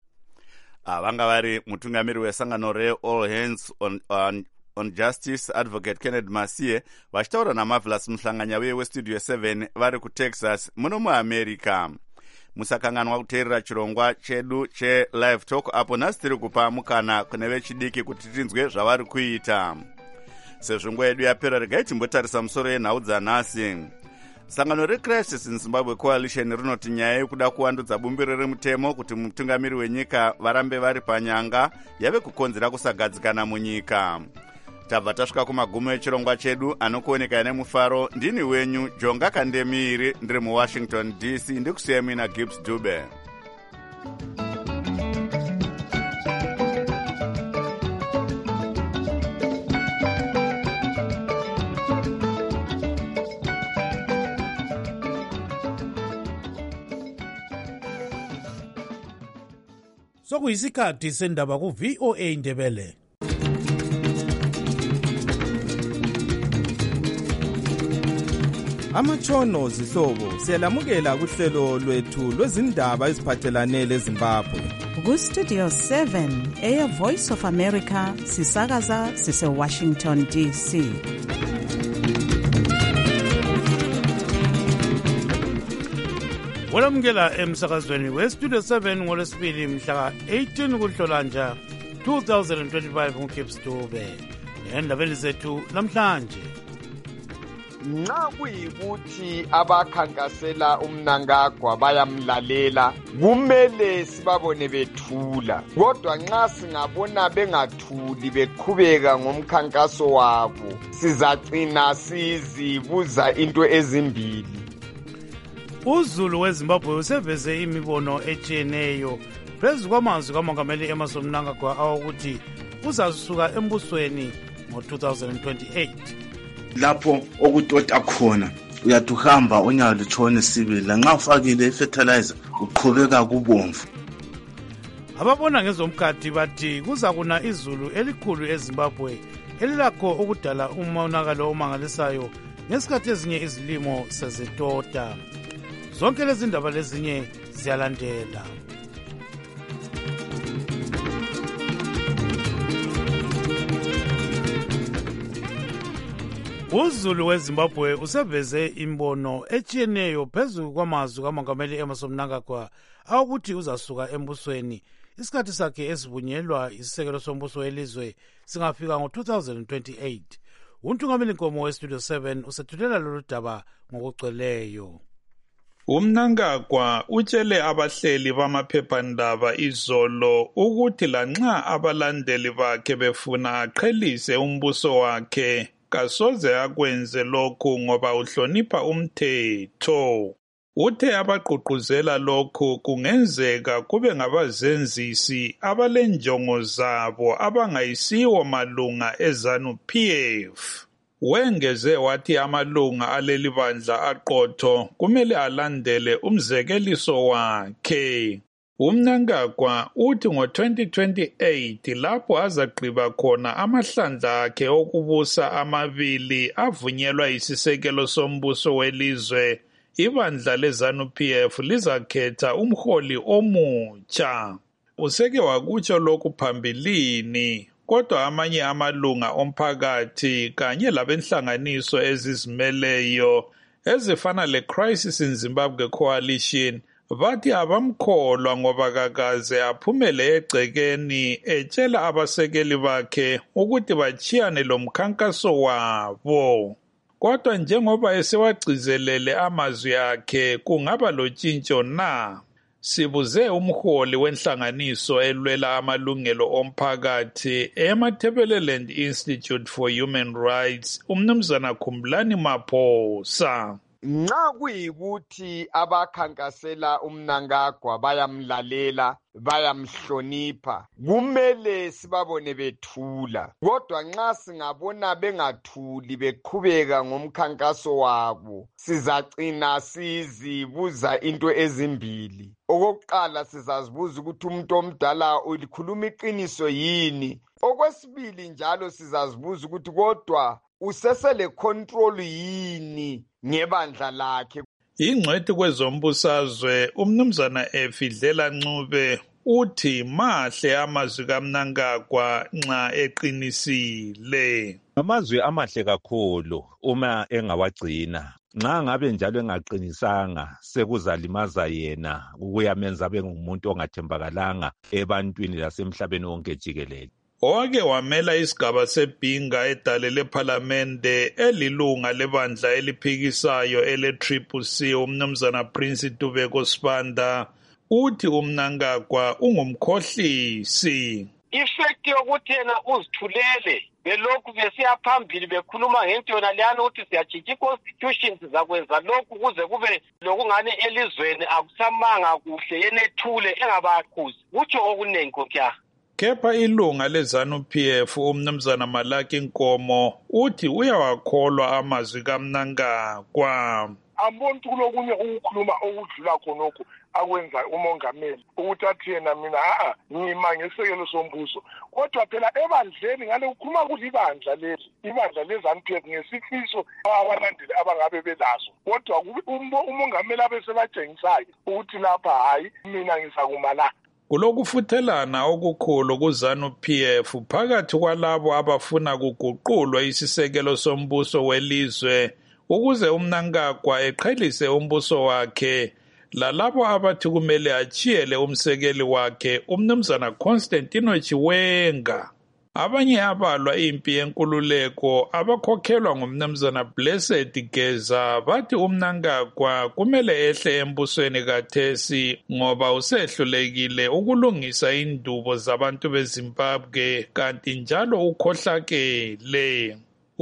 Vanga vari mutungamiri wesangano reAll Hands on, on, on Justice Advocate Kenneth Masiye vachitaura naMarvelous Mhlanganya uye weStudio seven vari kuTexas muno muAmerica. Musakanganwa kuteerera chirongwa chedu cheLive Talk apo nhasi tiri kupa mukana kune vechidiki kuti tinzwe zvavari kuita. Sezvo nguva yedu yapera regai timbotarisa musoro yenhau dzanhasi. sangano recrisis in Zimbabwe Coalition rinoti nyaya yekuda kuwandudza bumbiro remutemo kuti mutungamiri wenyika varambe vari panyanga yave kukonzera kusagadzikana munyika. Tabva tasvika kumagumo echirongwa chedu anokuoneka nemufaro. Ndini wenyu Jonga Kandemiri, ndiri muWashington D C, ndikusiyai mina Gibbs Dube. Sokuyisikhathi sendaba ku V O A Ndebele. Amatshono zihlobo siyalamukela kuhlelo lwethu lwezindaba eziphathelane leZimbabwe. Ku Studio seven eya Voice of America sisakaza sise Washington D C. Walamukela emsakazweni we Studio seven ngolesibili mhla eighteen kuNhlolanja two thousand twenty-five nguKips Dube. Endabeni zethu namhlanje. Nxa kuyikuthi abakhankasela umnangagwa bayamlalela kumele sibabone bethula, kodwa nxa singabona bengathuli beqhubeka ngomkhankaso wabo sizacina sizibuza into ezimbili. uZulu weZimbabwe useveze imibono etshiyeneyo phezu kwamazwi kamongameli Emmerson Mnangagwa awokuthi uzasuka embusweni ngo two thousand twenty-eight. Lapho okutota khona uyathi uhamba onyawo lutshone sibila, nxa ufakile fertilizer uqhubeka kubomvu. Ababona ngezomkhathi bathi kuza kuna izulu elikhulu eZimbabwe elilakho ukudala umonakalo omangalisayo ngesikhathi ezinye izilimo sezitota. Zonke lezi ndaba lezinye ziyalandela. uZulu weZimbabwe useveze imbono etshiyeneyo phezu kwamazwi kamongameli Emmerson Mnangagwa awokuthi uzasuka embusweni isikhathi sakhe esivunyelwa isisekelo sombuso welizwe singafika ngo two thousand twenty-eight. Untungameli Nkomo weStudio seven usethulela lolu daba ngokugcweleyo. uMnangagwa utshele abahleli bamaphephandaba izolo ukuthi lanxa abalandeli bakhe befuna aqhelise umbuso wakhe kasoze akwenze lokhu ngoba uhlonipha umthetho. Uthe abaqhuquzela lokhu kungenzeka kube ngabazenzisi abalenjongo zabo abangayisiwo malunga eZanu-P F. Wengeze wathi amalunga aleli bandla aqotho kumele alandele umzekeliso wakhe. uMnangagwa uthi ngo twenty twenty-eight lapho azagqiba khona amahlandla akhe okubusa amabili avunyelwa isisekelo sombuso welizwe, ibandla leZanu-P F lizakhetha umholi omutsha. Useke wakutsho lokhu phambilini, kodwa amanye amalunga omphakathi kanye labenhlanganiso ezizimeleyo ezifana leCrisis in Zimbabwe Coalition bathi abamkholwa ngoba kakaze aphumele egcekeni etshela abasekeli bakhe ukuthi bachiyane lo mkhankaso wabo. Kodwa njengoba esewagcizelele amazwi akhe kungaba lotshintsho na? Sibuze umholi wenhlanganiso elwela amalungelo omphakathi eMathebeleland Institute for Human Rights, umnumzana Khumbulani Maphosa. Nxa kuyikuthi abakhankasela umnangagwa bayamlalela bayamhlonipha kumele sibabone bethula, kodwa nxa singabona bengathuli beqhubeka ngomkhankaso wabo sizacina sizibuza into ezimbili. Okokuqala sizazibuza ukuthi umuntu omdala ulikhuluma iqiniso yini. Okwesibili njalo sizazibuza ukuthi kodwa usesele control yini ngebandla lakhe. Ingcwethi kwezombusazwe umnumzana Efidlela Ncube uthi mahle amazwi kaMnangagwa nxa eqinisile. Amazwi amahle kakhulu uma engawagcina. Nxa ngabe njalo engaqinisanga sekuzalimaza yena ukuyamenza abe ngumuntu ongathembakalanga ebantwini lasemhlabeni wonke jikelele. owake wamela isigaba sebhinga edale lephalamende elilunga lebandla eliphikisayo ele-triple C umnumzana Prince Tubeko Sibanda uthi uMnangagwa ungumkhohlisi. Ifekti yokuthi yena uzithulele belokhu besiya phambili bekhuluma ngento yona leyana ukuthi siyajija i-constitution sizakwenza lokhu kuze kube lokungane elizweni akusamanga kuhle yena ethule engabakhuzi kutsho okuningi kokya. Kepha ilunga lezanu P F umnumzana Malaki Nkomo uthi uyawakholwa amazwi kaMnangagwa. Amboni kulokunye ukukhuluma okudlula khonokho akwenza umongameli ukuthi athi yena mina a ngima ngesekelo sombuso kodwa phela ebandleni ngale ukhuluma ukuthi ibandla leli ibandla lezanu P F ngesifiso abalandeli abangabe belazo kodwa umongameli abesebatshengisayo ukuthi lapha hayi mina ngisakuma la. Kulokufuthelana okukhulu kuzanu P F phakathi kwalabo abafuna kuguqulwa isisekelo sombuso welizwe ukuze uMnangagwa eqhelise umbuso wakhe lalabo abathi kumele achiyele umsekeli wakhe umnumzana Constantino Chiwenga. Abanye abalwa impi yenkululeko abakhokhelwa ngumnumzana Blessed Geza bathi uMnangagwa kumele ehle embusweni kathesi ngoba usehlulekile ukulungisa indubo zabantu beZimbabwe kanti njalo ukhohlakele.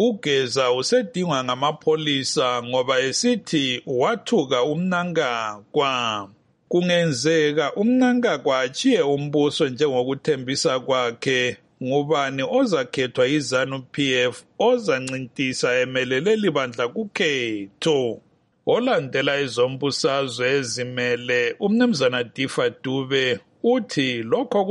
Ugeza usedingwa ngamapholisa ngoba esithi wathuka uMnangagwa. Kungenzeka uMnangagwa achiye umbuso njengokuthembisa kwakhe ngubani ozakhethwa izanu P F ozancintisa emelele libandla kukhetho. Olandela izombusazwe ezimele umnumzana Difa Dube uthi lokho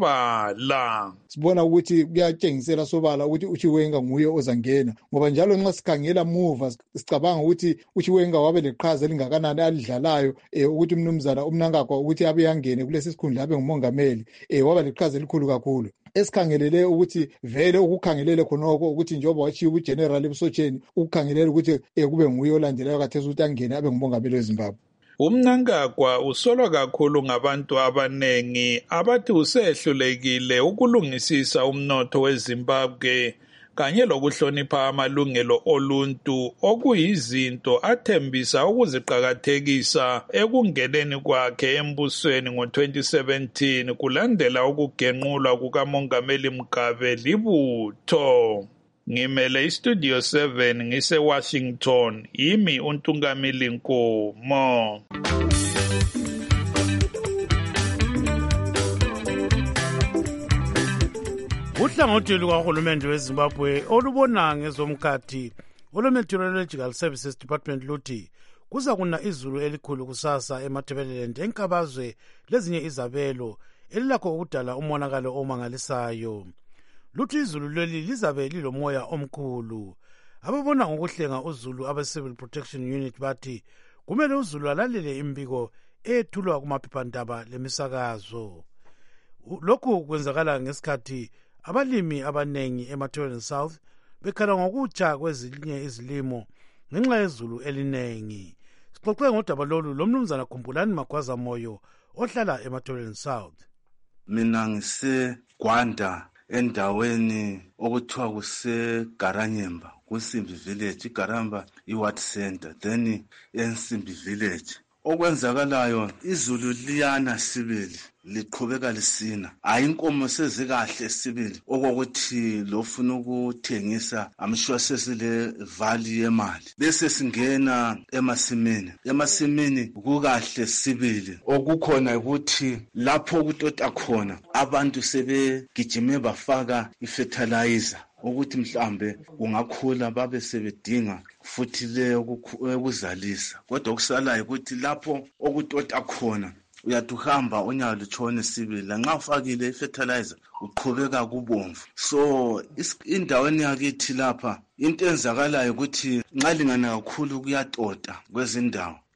kusobala. Sibona ukuthi kuyatshengisela sobala ukuthi uChiwenga nguye ozangena ngoba njalo nxa sikhangela muva sicabanga ukuthi uChiwenga wabe leqhaza elingakanani alidlalayo eh, ukuthi umnumzana uMnangagwa ukuthi abe yangene kulesi sikhundla abe ngumongameli eh, waba leqhaza elikhulu kakhulu. Esikhangelele ukuthi vele ukukhangelele khonoko ukuthi njengoba wachiya uGeneral eBusotsheni ukukhangelele ukuthi eh, kube nguye olandelayo kathesi ukuthi angene abe ngumongameli weZimbabwe. uMnangagwa usolwa kakhulu ngabantu abanengi abathi usehlulekile ukulungisisa umnotho weZimbabwe kanye lokuhlonipha amalungelo oluntu okuyizinto athembisa ukuziqakathekisa ekungeneni kwakhe embusweni ngo twenty seventeen kulandela ukugenqulwa kukamongameli Mugabe libutho. Ngimele istudio seven ngise Washington yimi uNtungamili Nkomo. Uhlangothi lukahulumende weZimbabwe olubona ngezomkhathi olumeteorological services department luthi kuza kuna izulu elikhulu kusasa eMatabeleland enkabazwe lezinye izabelo elilakho ukudala umonakalo omangalisayo. Luthi izulu leli lizabe lilomoya omkhulu. Ababona ngokuhlenga uzulu abe-Civil Protection Unit bathi kumele uzulu alalele imbiko ethulwa kumaphephandaba lemisakazo. Lokhu kwenzakala ngesikhathi abalimi abanengi eMatabeleland South bekhala ngokutsha kwezinye izilimo ngenxa yezulu elinengi. Sixoxe ngodaba lolu lomnumzana Khumbulani Magwaza Moyo ohlala eMatabeleland South. Mina ngise Gwanda endaweni okuthiwa kuse Garanyemba kuSimbi Village. iGaramba iWard Center then eNsimbi Village. Okwenzakalayo izulu liyana sibili liqhubeka lisina ayinkomo sezikahle sibili okokuthi lofuna ukuthengisa amshwa sesile valley yemali bese singena emasimini emasimini kukahle sibili okukhona ukuthi lapho kutota khona abantu sebegijime bafaka ifertilizer ukuthi mhlambe kungakhula babe sebedinga futhi le ukuzalisa kodwa okusalayo ukuthi lapho okutota khona uyatuhamba unyawo lutshone sibili nxa ufakile ifertilizer uqhubeka kubomvu. So indaweni yakithi lapha into enzakalayo ukuthi nxa lingana kakhulu kuyatota kwezindawo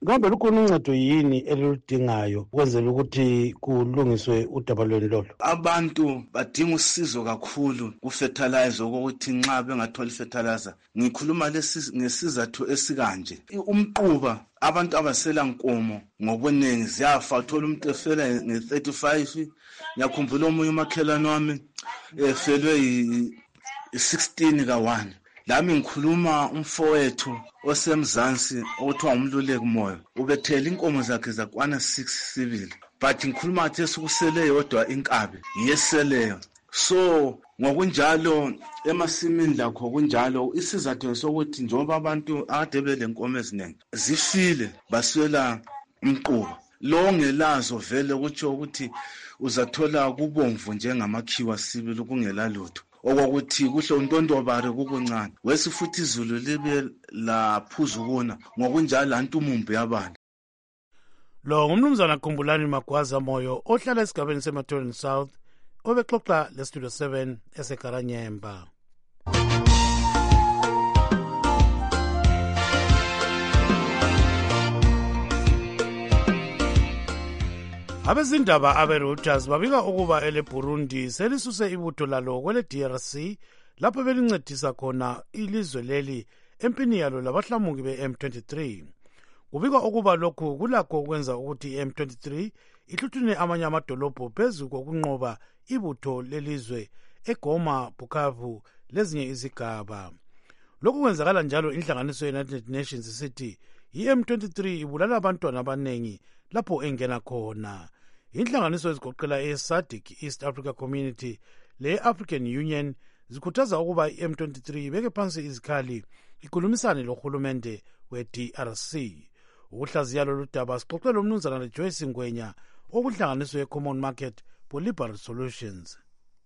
Kambe lukhona uncedo yini eluludingayo ukwenzela ukuthi kulungiswe udaba lweni lolo? Abantu badinga usizo kakhulu ku-fertilizer ukuthi nxa bengatholi fertilizer. Ngikhuluma lesi ngesizathu esikanje. Umquba abantu abasela nkomo ngobuningi ziyafa, uthola umuntu efela nge-thirty-five. Ngiyakhumbula omunye umakhelwane wami efelwe yi-sixteen ka one. Lami ngikhuluma umfowethu osemzansi othiwa umluleki moyo. Ubethela inkomo zakhe zakwana six sibili. But ngikhuluma athi esikusele yodwa inkabi yeseleyo. So ngokunjalo emasimini lakho kunjalo isizathu sokuthi njengoba abantu ade belenkomo eziningi zifile baswela umquba. Lo ngelazo vele kutsho ukuthi uzathola kubomvu njengamakhiwa sibili kungela lutho. Okokuthi kuhle untondobare kukuncane. Wesi futhi izulu libe laphuza ukuna ngokunjalo antumumbu yabantu. Lo ngumnumzana Khumbulani Magwaza Moyo ohlala esigabeni seMathole South obexoxa le Studio seven eseKaranyemba. Abezindaba abe-Reuters babika ukuba ele Burundi selisuse ibutho lalo kwele D R C lapho belincedisa khona ilizwe leli empini yalo labahlamuki be-M twenty-three. Kubikwa ukuba lokhu kulakho ukwenza ukuthi i-M twenty-three ihluthune amanye amadolobho phezu kokunqoba ibutho lelizwe eGoma, Bukavu lezinye izigaba. Lokhu kwenzakala njalo inhlanganiso ye-United Nations isithi i-M twenty-three ibulala abantwana abanengi lapho engena khona. Inhlanganiso ezigoqela e-S A D C, East Africa Community le-African Union zikhuthaza ukuba i-M twenty-three ibeke phansi izikhali ikhulumisane lohulumende we-D R C. Ukuhlaziya lolu daba sixoxele umnumzana leJoyce Ngwenya okunhlanganiso ye-Common Market for Liberal Solutions.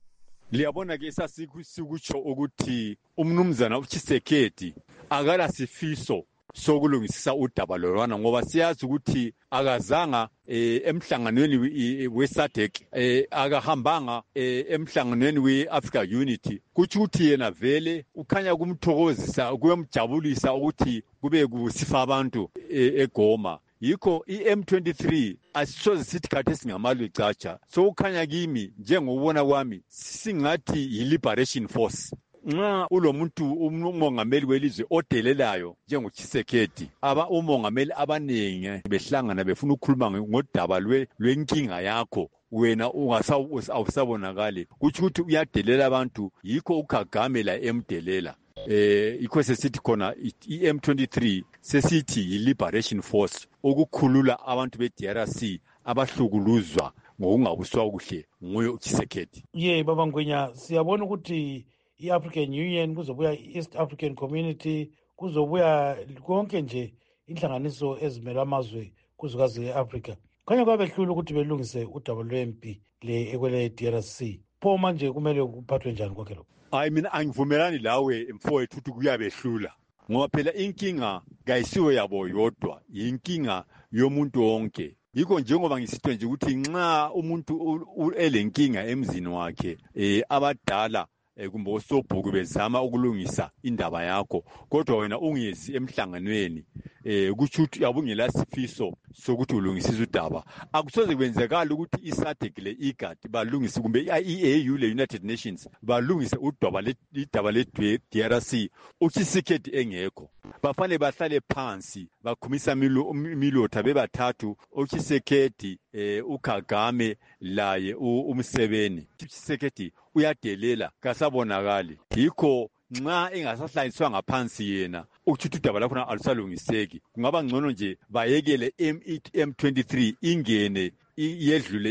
Liyabona ke sasikutsho ukuthi umnumzana uChisekedi akala sifiso sokulungisisa udaba lolwana ngoba siyazi ukuthi akazanga eh, emhlanganweni we-S A D C eh, akahambanga eh, emhlanganweni we-Africa Unity. Kuthi ukuthi yena vele ukhanya kumthokozisa kuyomjabulisa ukuthi kube kusifa abantu eh, eGoma. Yikho i-M twenty-three asisoze sithi khathi singamalwe catsha. So ukhanya kimi njengokubona kwami singathi yi-Liberation Force. Nxa ulomuntu umongameli welizwe odelelayo njengoChisekedi, aba umongameli abanengi behlangana befuna ukukhuluma ngodaba lwenkinga yakho, wena ungasawusabonakali kuthi ukuthi uyadelela abantu. Yikho uKagame la emdelela. Eh ikho sesithi khona i-M twenty-three sesithi yi-Liberation Force ukukhulula abantu be-D R C abahlukuluzwa ngokungabuswa kuhle nguye uChisekedi. Ye baba Ngwenya, siyabona ukuthi i-African Union kuzobuya i-East African Community kuzobuya konke nje inhlanganiso ezimela amazwe kuzukazi e-Africa. Khanya kwabehlula ukuthi belungise udaba lwempi le ekwele D R C. Pho manje kumele kuphathwe njani kwakhe lokho? Hayi mina angivumelani lawe mfowethu ukuthi kuyabehlula. Ngoba phela inkinga kayisiwe yabo yodwa, inkinga yomuntu wonke. Yikho njengoba ngisitwe nje ukuthi nxa umuntu elenkinga emzini wakhe eh abadala kumbe osobhuku bezama ukulungisa indaba yakho kodwa wena ungezi emhlanganweni eh kuthi uthi yabungela sifiso sokuthi ulungisise udaba, akusoze kwenzekala ukuthi i-S A D C le I G A D balungise kumbe i-E A U le United Nations balungise udaba lidaba le-D R C uChisekedi engekho. Bafanele bahlale phansi bakhumisa imilotha bebathathu, uChisekedi eh uKagame laye umsebeni. uChisekedi uyadelela kasabonakali. Yikho nxa engasahlanyiswa ngaphansi yena ukuthi udaba lakhona alusalungiseki, kungaba ngcono nje bayekele M twenty-three ingene yedlule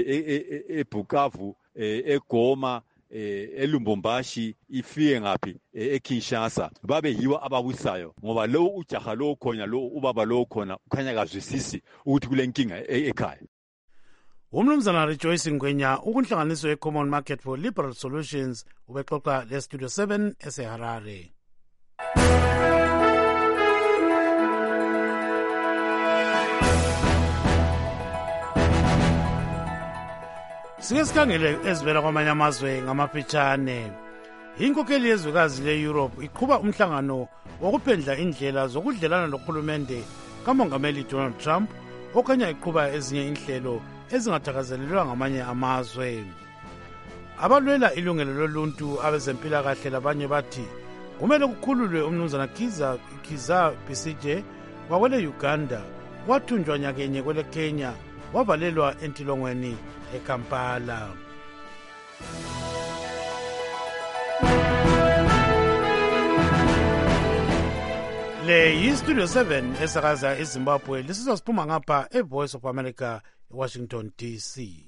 eBukavu, eGoma, eLumbumbashi, ifike ngaphi eKinshasa, babe yiwa ababusayo. Ngoba lo ujaha lo khona lo ubaba lo khona ukhanya kazwisisi ukuthi kulenkinga ekhaya. Umnumzana Rejoyce Ngwenya ukunhlanganiso ye-Common Market for Liberal Solutions ubexoxa le Studio seven eseHarare. Sike sikhangele ezivela kwamanye amazwe ngamafitshane. Inkokheli yezwekazi le-Europe iqhuba umhlangano wokuphendla indlela zokudlelana nohulumende kamongameli Donald Trump okanya iqhuba ezinye inhlelo ezingathakazelelwa ngamanye amazwe. Abalwela ilungelo loluntu abezempilakahle labanye bathi kumele kukhululwe umnumzana Kiza Kiza Besigye wakwele Uganda wathunjwa nyakenye kwele Kenya wavalelwa entilongweni eKampala. Le yi-Studio seven esakaza eZimbabwe lisizwa siphuma ngapha eVoice of America eWashington D C.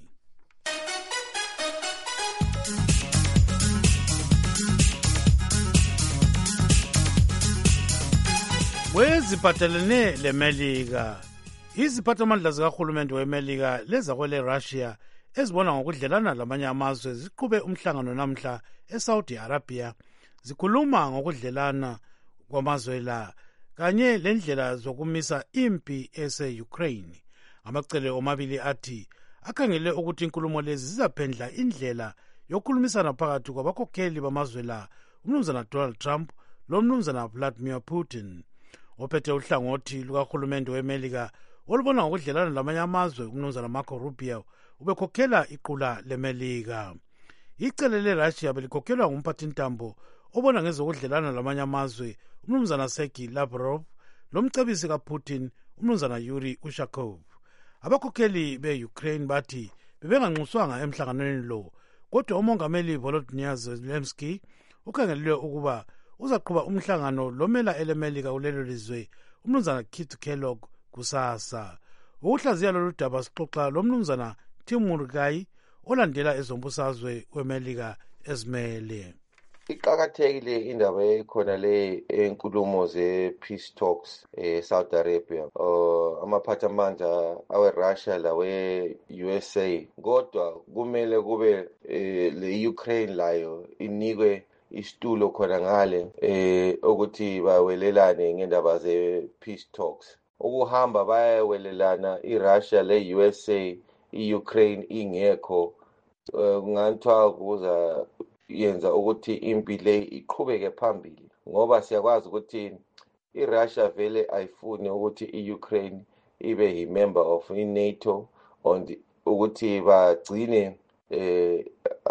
Kweziphathelene leMelika, iziphathamandla zikahulumende weMelika lezakwele Russia ezibona ngokudlelana lamanye amazwe ziqhube umhlangano namhla eSaudi Arabia zikhuluma ngokudlelana kwamazwe la kanye lendlela zokumisa impi ese-Ukraine. Amacele omabili athi akhangele ukuthi inkulumo lezi zizaphendla indlela yokukhulumisana phakathi kwabakhokheli bamazwe la umnumzana Donald Trump lomnumzana Vladimir Putin. Ophethe uhlangothi lukahulumende weMelika olubona ngokudlelana lamanye amazwe umnumzana Marco Rubio ubekhokhela iqula leMelika. Icele leRussia belikhokhelwa ngumphathintambo obona ngezokudlelana lamanye amazwe umnumzana Sergei Lavrov lomcebisi kaPutin umnumzana Yuri Ushakov. Abakhokheli be-Ukraine bathi bebenganxuswanga emhlanganweni lo, kodwa umongameli Volodymyr Zelensky ukhangelelwe ukuba uzaqhuba umhlangano lomela eleMelika kulelo lizwe umnumzana Keith Kellogg kusasa. Ukuhlaziya lolu daba sixoxa lomnumzana Timur Gai olandela ezombusazwe weMelika ezimele. Iqakathekile indaba ekhona le enkulumo ze-peace talks e-Saudi Arabia. Uh, amaphathamandla awe-Russia lawe-U S A. Kodwa kumele kube eh, le-Ukraine layo inikwe isitulo khona ngale eh ukuthi bawelelane ngendaba ze-peace talks. Ukuhamba bayawelelana i-Russia le-U S A, i-Ukraine ingekho kungathiwa kuza yenza ukuthi impi le iqhubeke phambili, ngoba siyakwazi ukuthi iRussia vele ayifuni ukuthi iUkraine ibe yi-member of i-NATO and ukuthi bagcine eh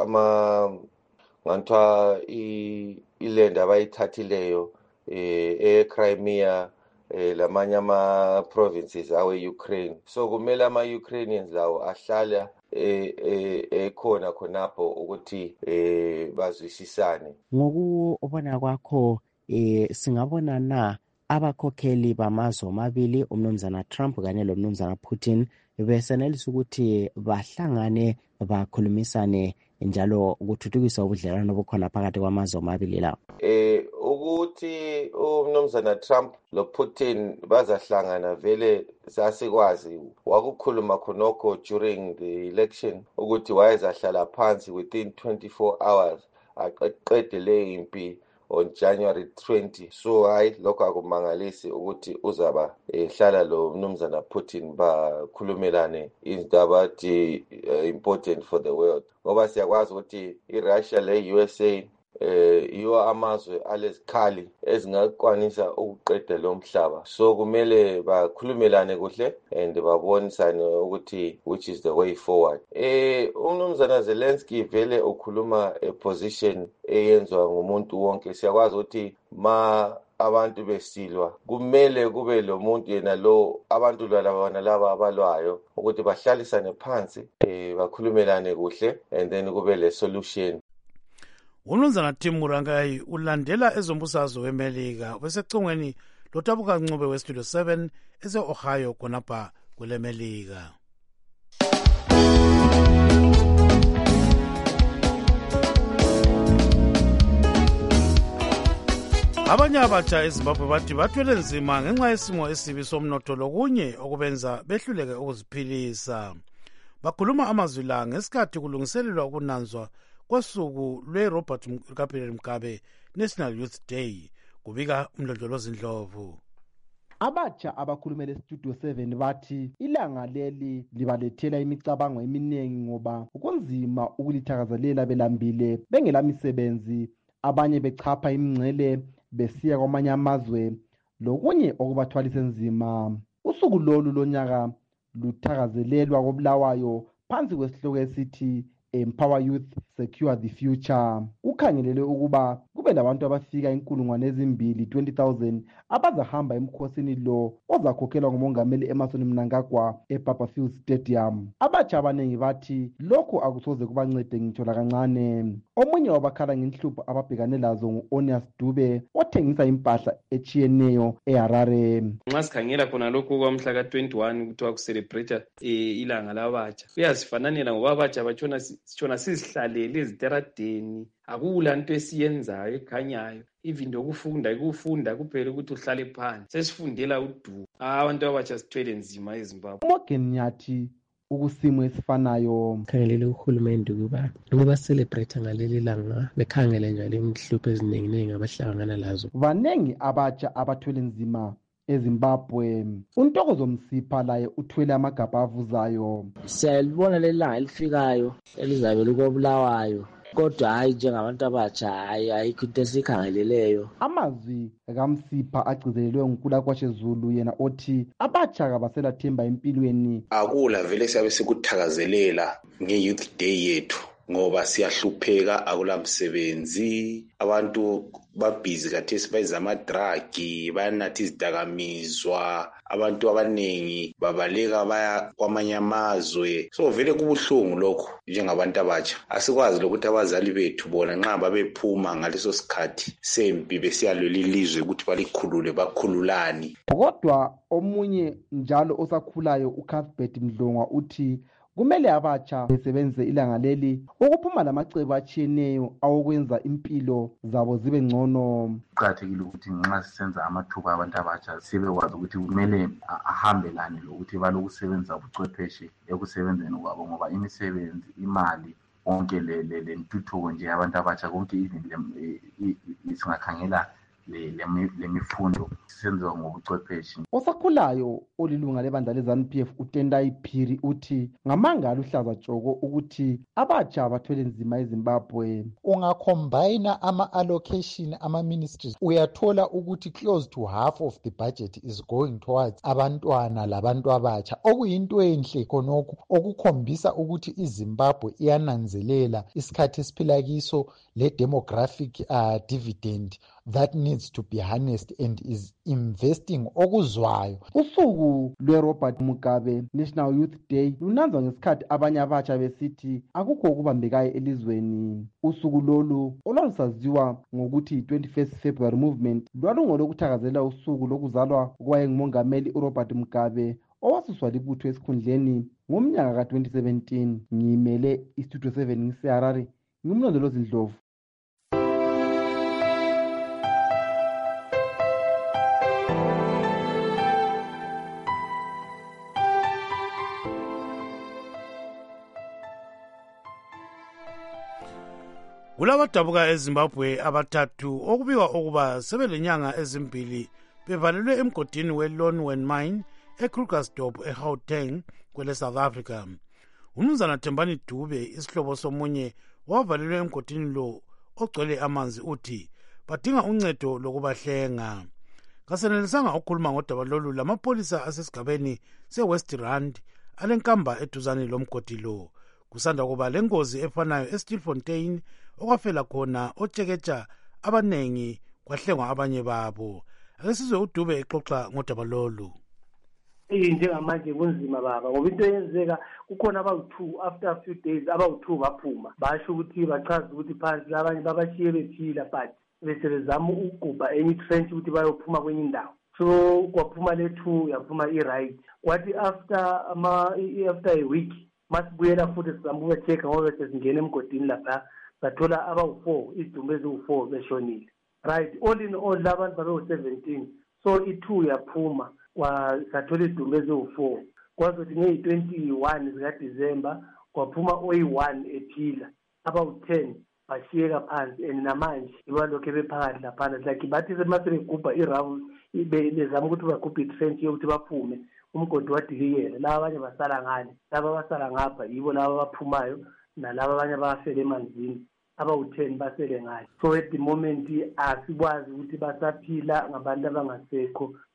ama ngantwa iland abayithathileyo eh eCrimea eh lamanye ama provinces awe-Ukraine. So kumele ama-Ukrainians lawo ahlala ekhona khonapho ukuthi eh bazwisisane. Ngokubona kwakho eh singabona na abakhokheli bamazwe amabili umnumzana Trump kanye lomnumzana Putin besenelisa ukuthi bahlangane bakhulumisane njalo ukuthuthukisa ubudlelwano obukhona phakathi kwamazwe amabili lawo? Eh ukuthi umnumzana Trump lo Putin bazahlangana vele sasikwazi wakukhuluma khonokho during the election ukuthi wayezahlala phansi within twenty-four hours aqede le impi on January twentieth. So hayi lokho akumangalisi ukuthi uzaba ehlala lo mnumzana Putin bakhulumelane indaba athi important for the world, ngoba siyakwazi ukuthi iRussia le-U S A eh iyo amazwe alezikhali ezingakwanisa ukuqeda lo mhlaba. So kumele bakhulumelane kuhle and babonisane ukuthi which is the way forward. Eh umnumzana Zelensky vele ukhuluma a position eyenzwa ngumuntu wonke. Siyakwazi ukuthi ma abantu besilwa kumele kube lo muntu yena lo abantu laba laba abalwayo ukuthi bahlalisane phansi eh bakhulumelane kuhle and then kube le solution. Umnumzana Timur Gai ulandela ezombusazwe weMelika besecongweni lotabuka Ncube weStudio seven ese-Ohio khonapha kweleMelika. Abanye abatsha eZimbabwe bathi bathwele nzima ngenxa yesimo esibi somnotho lokunye okubenza behluleke ukuziphilisa. Bakhuluma amazwi la ngesikhathi kulungiselelwa ukunanzwa kwasuku lwe-Robert Mugabe National Youth Day, kubika umlondolozi Ndlovu. Abatsha abakhulumele Studio seven bathi ilanga leli libalethela imicabango eminingi ngoba kunzima ukulithakazelela belambile bengela misebenzi, abanye bechapha imingcele besiya kwamanye amazwe lokunye okubathwalisa nzima. usuku lolu lonyaka luthakazelelwa koBulawayo phansi kwesihloko esithi Empower Youth, Secure the Future. Ukhangelele ukuba kube labantu abafika inkulungwane ezimbili twenty thousand abazahamba emkhosini lo ozakhokhelwa ngumongameli Emmerson Mnangagwa eBarberfield Stadium. Abatsha abaningi bathi lokhu akusoze kubancede ngitsho lakancane. Omunye wabakhala ngenhlupho ababhekane lazo ngu-Onias Dube othengisa impahla echiyeneyo eHarare. Nxa sikhangela khona lokhu kwamhla ka twenty-one kuthiwa kucelebrate ilanga labatsha, kuyasifananela ngoba abatsha batshona sitshona sizihlalele eziteradeni, akula nto esiyenzayo ekhanyayo, even lokufunda ikufunda kuphela ukuthi uhlale phansi, sesifundela udumo. Abantu abatsha sithwele nzima eZimbabwe. Morgan Nyathi ukusimo esifanayo khangelele uhulumende ukuba ukuba celebrate ngaleli langa bekhangele njalo imhlupho eziningi ningi abahlangana lazo. Vanengi abatsha abathwele nzima eZimbabwe. Untokozo Msipha laye uthwele amagabha avuzayo. Siyalibona leli langa elifikayo elizabe likobulawayo, kodwa hayi njengabantu abatsha hayi ayikho into esikhangeleleyo. Amazwi kaMsipha agcizelelwe nguNkulakwashe Zulu, yena othi abatsha kabaselathemba empilweni. Akula vele siyabe sikuthakazelela nge-youth day yethu ngoba siyahlupheka, akula msebenzi, abantu babhizi kathesi bayiza amadragi, bayanathi izidakamizwa, abantu abaningi babaleka baya kwamanye amazwe. So vele kubuhlungu lokho njengabantu abatsha. Asikwazi lokuthi abazali bethu bona nxa babephuma ngaleso sikhathi sempi besiyalwela ilizwe ukuthi balikhulule bakhululani. Kodwa omunye njalo osakhulayo uCathbert Mdlongwa uthi kumele abatsha besebenze ilanga leli ukuphuma lamacebo achiyeneyo awokwenza impilo zabo zibe ngcono. Kuqakathekile ukuthi nxa sisenza amathuba abantu abatsha sibekwazi ukuthi kumele ahambelane lokuthi balokusebenza ubuchwepheshe ekusebenzeni kwabo, ngoba imisebenzi, imali, konke lentuthuko nje abantu abatsha konke singakhangela lemifundo sisenziwa ngobuchwepheshe. Osakhulayo olilunga lebandla leZANU P F uTendai Phiri uthi ngamanga aluhlaza tshoko ukuthi abatsha bathwele nzima eZimbabwe. Ungacombine ama-allocation ama-ministries uyathola ukuthi close to half of the budget is going towards abantwana labantu abatsha, okuyinto enhle khonokho okukhombisa ukuthi iZimbabwe iyananzelela isikhathi esiphila kiso le-demographic uh, dividend that needs to be harnessed and is investing okuzwayo. Usuku lweRobert Mugabe National Youth Day lunanzwa ngesikhathi abanye abatsha besithi akukho okubambekayo elizweni. Usuku lolu olwalusaziwa ngokuthi twenty-first February movement lwalungolokuthakazela usuku lokuzalwa kwayengumongameli uRobert Mugabe owasuswa libutho esikhundleni ngomnyaka ka twenty seventeen. Ngimele iStudio seven ngiseHarare, ngimlondolozi Ndlovu. Kulabadabuka eZimbabwe abathathu okubikwa ukuba sebelenyanga ezimbili bevalelwe emgodini weLonwen Mine eKrugersdorp eGauteng kwele South Africa. Umnumzana Thembani Dube isihlobo somunye wavalelwe emgodini lo ogcwele amanzi uthi badinga uncedo lokubahlenga. Kasenelisanga ukukhuluma ngodaba lolu lamapolisa asesigabeni seWest Rand alenkamba eduzane lomgodi lo. Kusanda kuba lengozi efanayo eStilfontein okwafela khona otsheketsha abanengi kwahlengwa abanye babo. Ake sizwe uDube exoxa ngodaba lolu. Njengamanje kunzima baba ngoba into yenzeka kukhona abawu-two after a few days abawu-two baphuma basho ukuthi bachaza ukuthi phansi labanye babashiye bephila but bese bezama ukugubha enye i-trench ukuthi bayophuma kwenye indawo. So kwaphuma le-two yaphuma i-right kwathi after ama after a week masibuyela futhi sizama ukubechecka ngoba bese singena emgodini lapha sathola abawu-four izidumbu eziwu-four beshonile. Right, all in all labantu babewu-seventeen, so i-two yaphuma kwasathola izidumbu eziwu-four. Kwazothi ngeyi-twenty-one zikaDisemba kwaphuma oyi-one ephila, abawu-ten bashiyeka phansi and namanje ibalokhu bephakathi laphana like bathi semasebegubha irawu bezama ukuthi bagubhe i-trench yokuthi baphume umgodi wadikiyela. Laba abanye basala ngale, laba basala ngapha yibo laba baphumayo nalaba abanye bafele emanzini abawu-ten basele ngale. So at the moment asikwazi ukuthi basaphila ngabantu abangasekho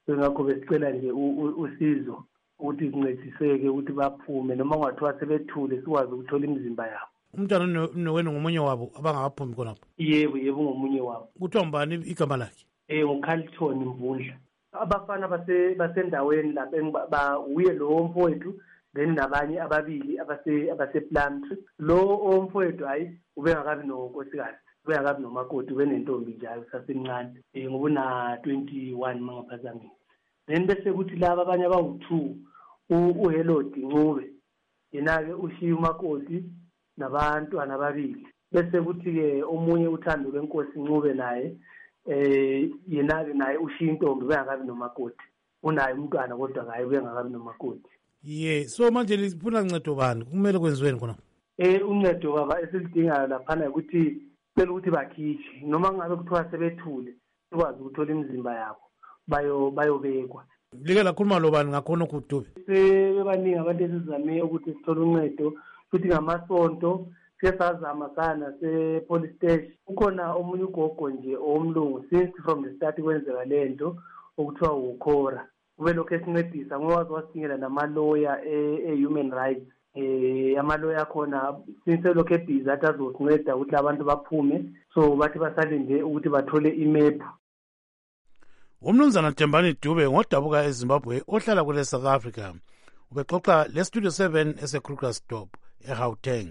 ngakho besicela nje usizo ukuthi sincediseke ukuthi baphume noma kungathiwa sebethule sikwazi ukuthola imizimba yabo. Umntwana wenu ngomunye wabo abangakaphumi khonapho? Yebo, yebo ngomunye wabo. Kuthiwa mbani igama lakhe? Eh, uCarlton Mvundla. Abafana base basendaweni lapha uye lo mfowethu then nabanye ababili abase abase Plumtree. Lo omfowethu hayi ubengakabi nonkosikazi, ubengakabi nomakoti, ubenentombi njalo sasemncane. Eh ngoba na twenty-one mangaphazamini. Then bese kuthi laba abanye abawu-two uHelod Ncube yena ke ushiye umakoti nabantwana ababili. Bese kuthi ke omunye uthando lwenkosi Ncube naye eh yena ke naye ushiye intombi bengakabi nomakoti. Unaye umntwana kodwa ngaye bengakabi nomakoti. Ye, so manje lifuna uncedo bani? Kumele kwenziweni khona? Eh uncedo baba esilidingayo laphana ukuthi phela ukuthi bakhishwe noma ngabe kuthiwa sebethule sikwazi ukuthola imizimba yabo bayo bayobekwa. Like lakhuluma lo bani ngakhona ukudube? Sebebaningi abantu esizame ukuthi sithole uncedo futhi ngamasonto siyasazama sana se-police station. Ukhona omunye ugogo nje omlungu since from the start kwenzeka lento okuthiwa ukhora. Ube lokho esincedisa ngoba wasinikela namaloya e-human rights. Eh amaloya khona since lokho ebhizi athi azosinceda ukuthi abantu baphume, so bathi basalinde ukuthi bathole imap. Umnumzana Tembani Dube ngodabuka eZimbabwe ohlala kule South Africa. Ubexoxa le Studio seven eseKrugersdorp eGauteng.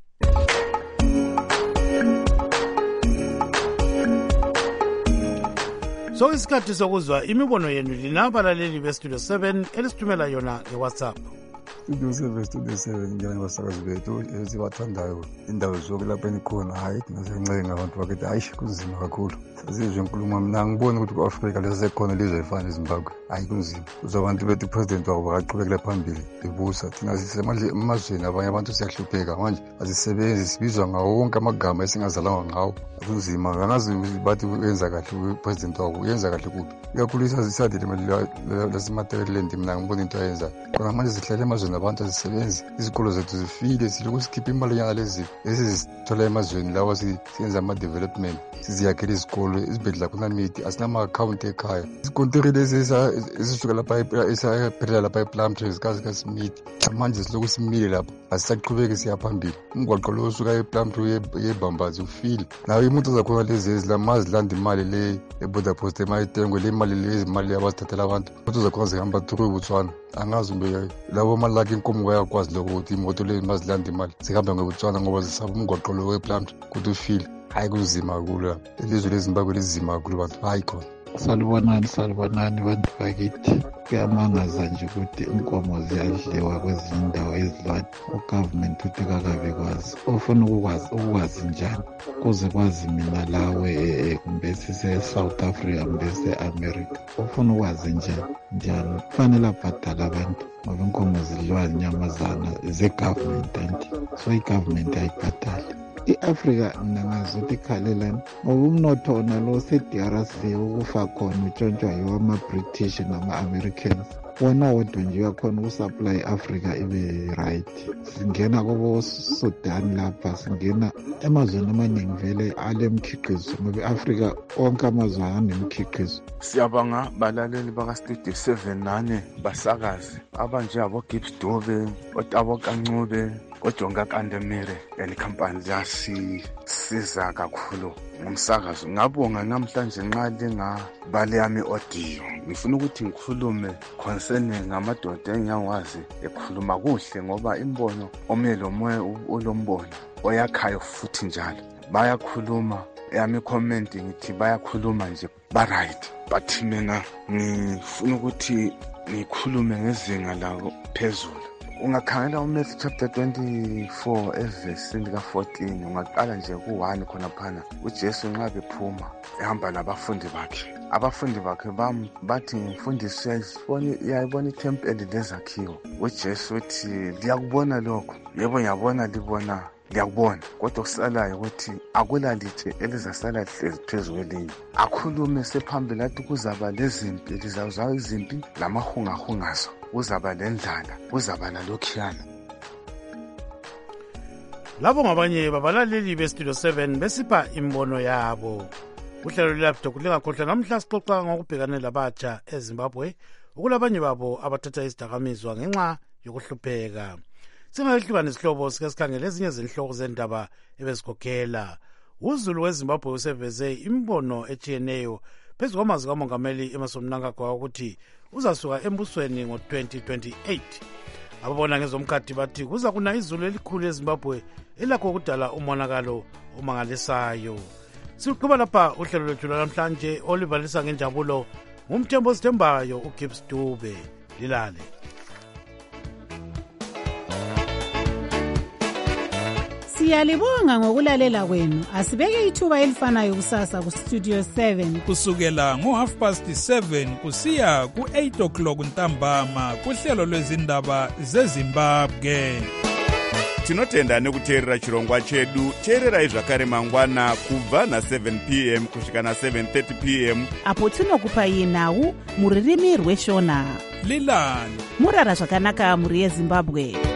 So isikhathi sokuzwa imibono yenu linabalaleli beStudio seven elisithumela yona ngeWhatsApp. Studio seven, Studio seven, njani basakazi bethu esibathandayo indawo zonke lapha enikhona. Hayi nasencenga abantu bakithi hayi kunzima kakhulu. Sazizwe inkulumo mina ngibona ukuthi ku-Afrika lesekhona lizwe efana eZimbabwe hayi kunzima. Kuze abantu bethu president wabo bakaqhubekela phambili bebusa. Thina sisemanje emazweni abanye abantu siyahlupheka manje asisebenzi sibizwa ngawo wonke amagama esingazalanga ngawo. Kunzima angazi bathi uyenza kahle upresident wabo uyenza kahle kuphi. Ikakhulu isazisadi lasemateriland mina ngibona into ayenza. Kona manje sihlale emazweni abantu asisebenzi, izikolo zethu zifile silokhu sikhipha imali nyanga lezi esizithola emazweni lawa siyenza ama-development siziyakhela izikolo izibhedlela kunamithi asinama-akhawunti ekhaya. Izikontiri lezi ezisuka lapha esaphelela lapha ePlumtree zikazikasimithi manje silokhu simile lapho asisaqhubeki siyaphambili. Umgwaqo lo osuka ePlumtree yebambazi ufile nayo imoto zakhona lezi ezilamazi imali le eborder post emayitengwe le imali lezi imali abazithathela abantu imoto zakhona zihamba through eBotswana. Angazi mbe labo malaki inkomo bayakwazi lokho ukuthi imoto le mazilanda imali zihamba ngeBotswana ngoba zisaba umgwaqo lo wePlumtree ukuthi ufile. Hayi kunzima kakhulu ilizwe leZimbabwe lizima kakhulu bantu hayi khona. Salibonani salibonani bantu bakithi, kuyamangaza nje ukuthi inkomo ziyadliwa kwezinye indawo ezilwane. Ugovernment uthi kakabi kwazi, ufuna ukukwazi ukwazi njani kuze kwazi mina lawe kumbe sise-South Africa kumbe se-America ufuna ukwazi njani njani kufanele abhadala abantu ngoba inkomo zidliwa zinyamazana ze-government anti so i-government ayibhadali. I-Afrika mina ngazuthi ikhalelani ngoba umnotho wona lo se-D R C ukufa khona utshontshwa yiwo ama-British nama-Americans. Wona wodwa nje uyakhona ukusupply i-Afrika ibe right. Singena kobo Sudan lapha singena emazweni amaningi vele ale mkhiqizo ngoba i-Afrika onke amazwe anemikhiqizo. Siyabanga balaleli baka-Studio seven nane basakazi abanje abo-Gibbs Dube, abo-Kancube, oJonga Kandemire elikhampani liyasisiza kakhulu ngomsakazo. Ngabonga namhlanje nxa lingabale yami audio ngifuna ukuthi ngikhulume concerning ngamadoda engiyawazi ekhuluma kuhle ngoba imbono omunye lomunye olombono oyakhayo futhi njalo bayakhuluma. Yami comment ngithi bayakhuluma nje ba right but mina ngifuna ukuthi ngikhulume ngezinga lawo phezulu. Ungakhangela uMatthew chapter twenty-four everse lika fourteen ungaqala nje ku-one khona phana uJesu nxa bephuma ehamba labafundi bakhe. Abafundi bakhe bathi mfundisi uyayibona ithempeli lezakhiwo. uJesu uthi liyakubona lokho. Yebo ngiyabona libona ngiyakubona kodwa kusalayo ukuthi akulalithe elizasala lihlezi phezu kwelinye. Akhulume sephambili athi kuzaba lezimpi lizawuzayo izimpi lamahungahungazo kuzaba lendlala kuzaba nalokhiyana. Labo ngabanye babalaleli beStudio seven besipha imbono yabo uhlelo lelaptop lingakhohlwa namhla sixoxa ngokubhekane labatsha eZimbabwe ukulabanye babo abathatha izidakamizwa ngenxa yokuhlupheka. Singayehlukana isihlobo sike sikhangele ezinye zenhloko zendaba ebezikhokhela. uZulu weZimbabwe useveze imbono echiyeneyo phezu kwamazwi kamongameli Emmerson Mnangagwa ukuthi uzasuka embusweni ngo-twenty twenty-eight. Ababona ngezomkhathi bathi kuza kuna izulu elikhulu eZimbabwe elakho ukudala umonakalo omangalisayo. Siqhuba lapha uhlelo lwethu namhlanje olivalisa ngenjabulo ngumthembo osithembayo uGibbs Dube. Lilale. Siyalibonga ngokulalela kwenu. Asibeke ithuba elifanayo kusasa ku Studio seven kusukela ngo half past seven kusiya ku eight o'clock ntambama kuhlelo lwezindaba zeZimbabwe. Tinotenda nekuteerera chirongwa chedu. Teererai zvakare mangwana kubva na seven p m kusvika na seven thirty p m apo tinokupai nhau muririmi rweshona. Lilani murara zvakanaka muri yeZimbabwe.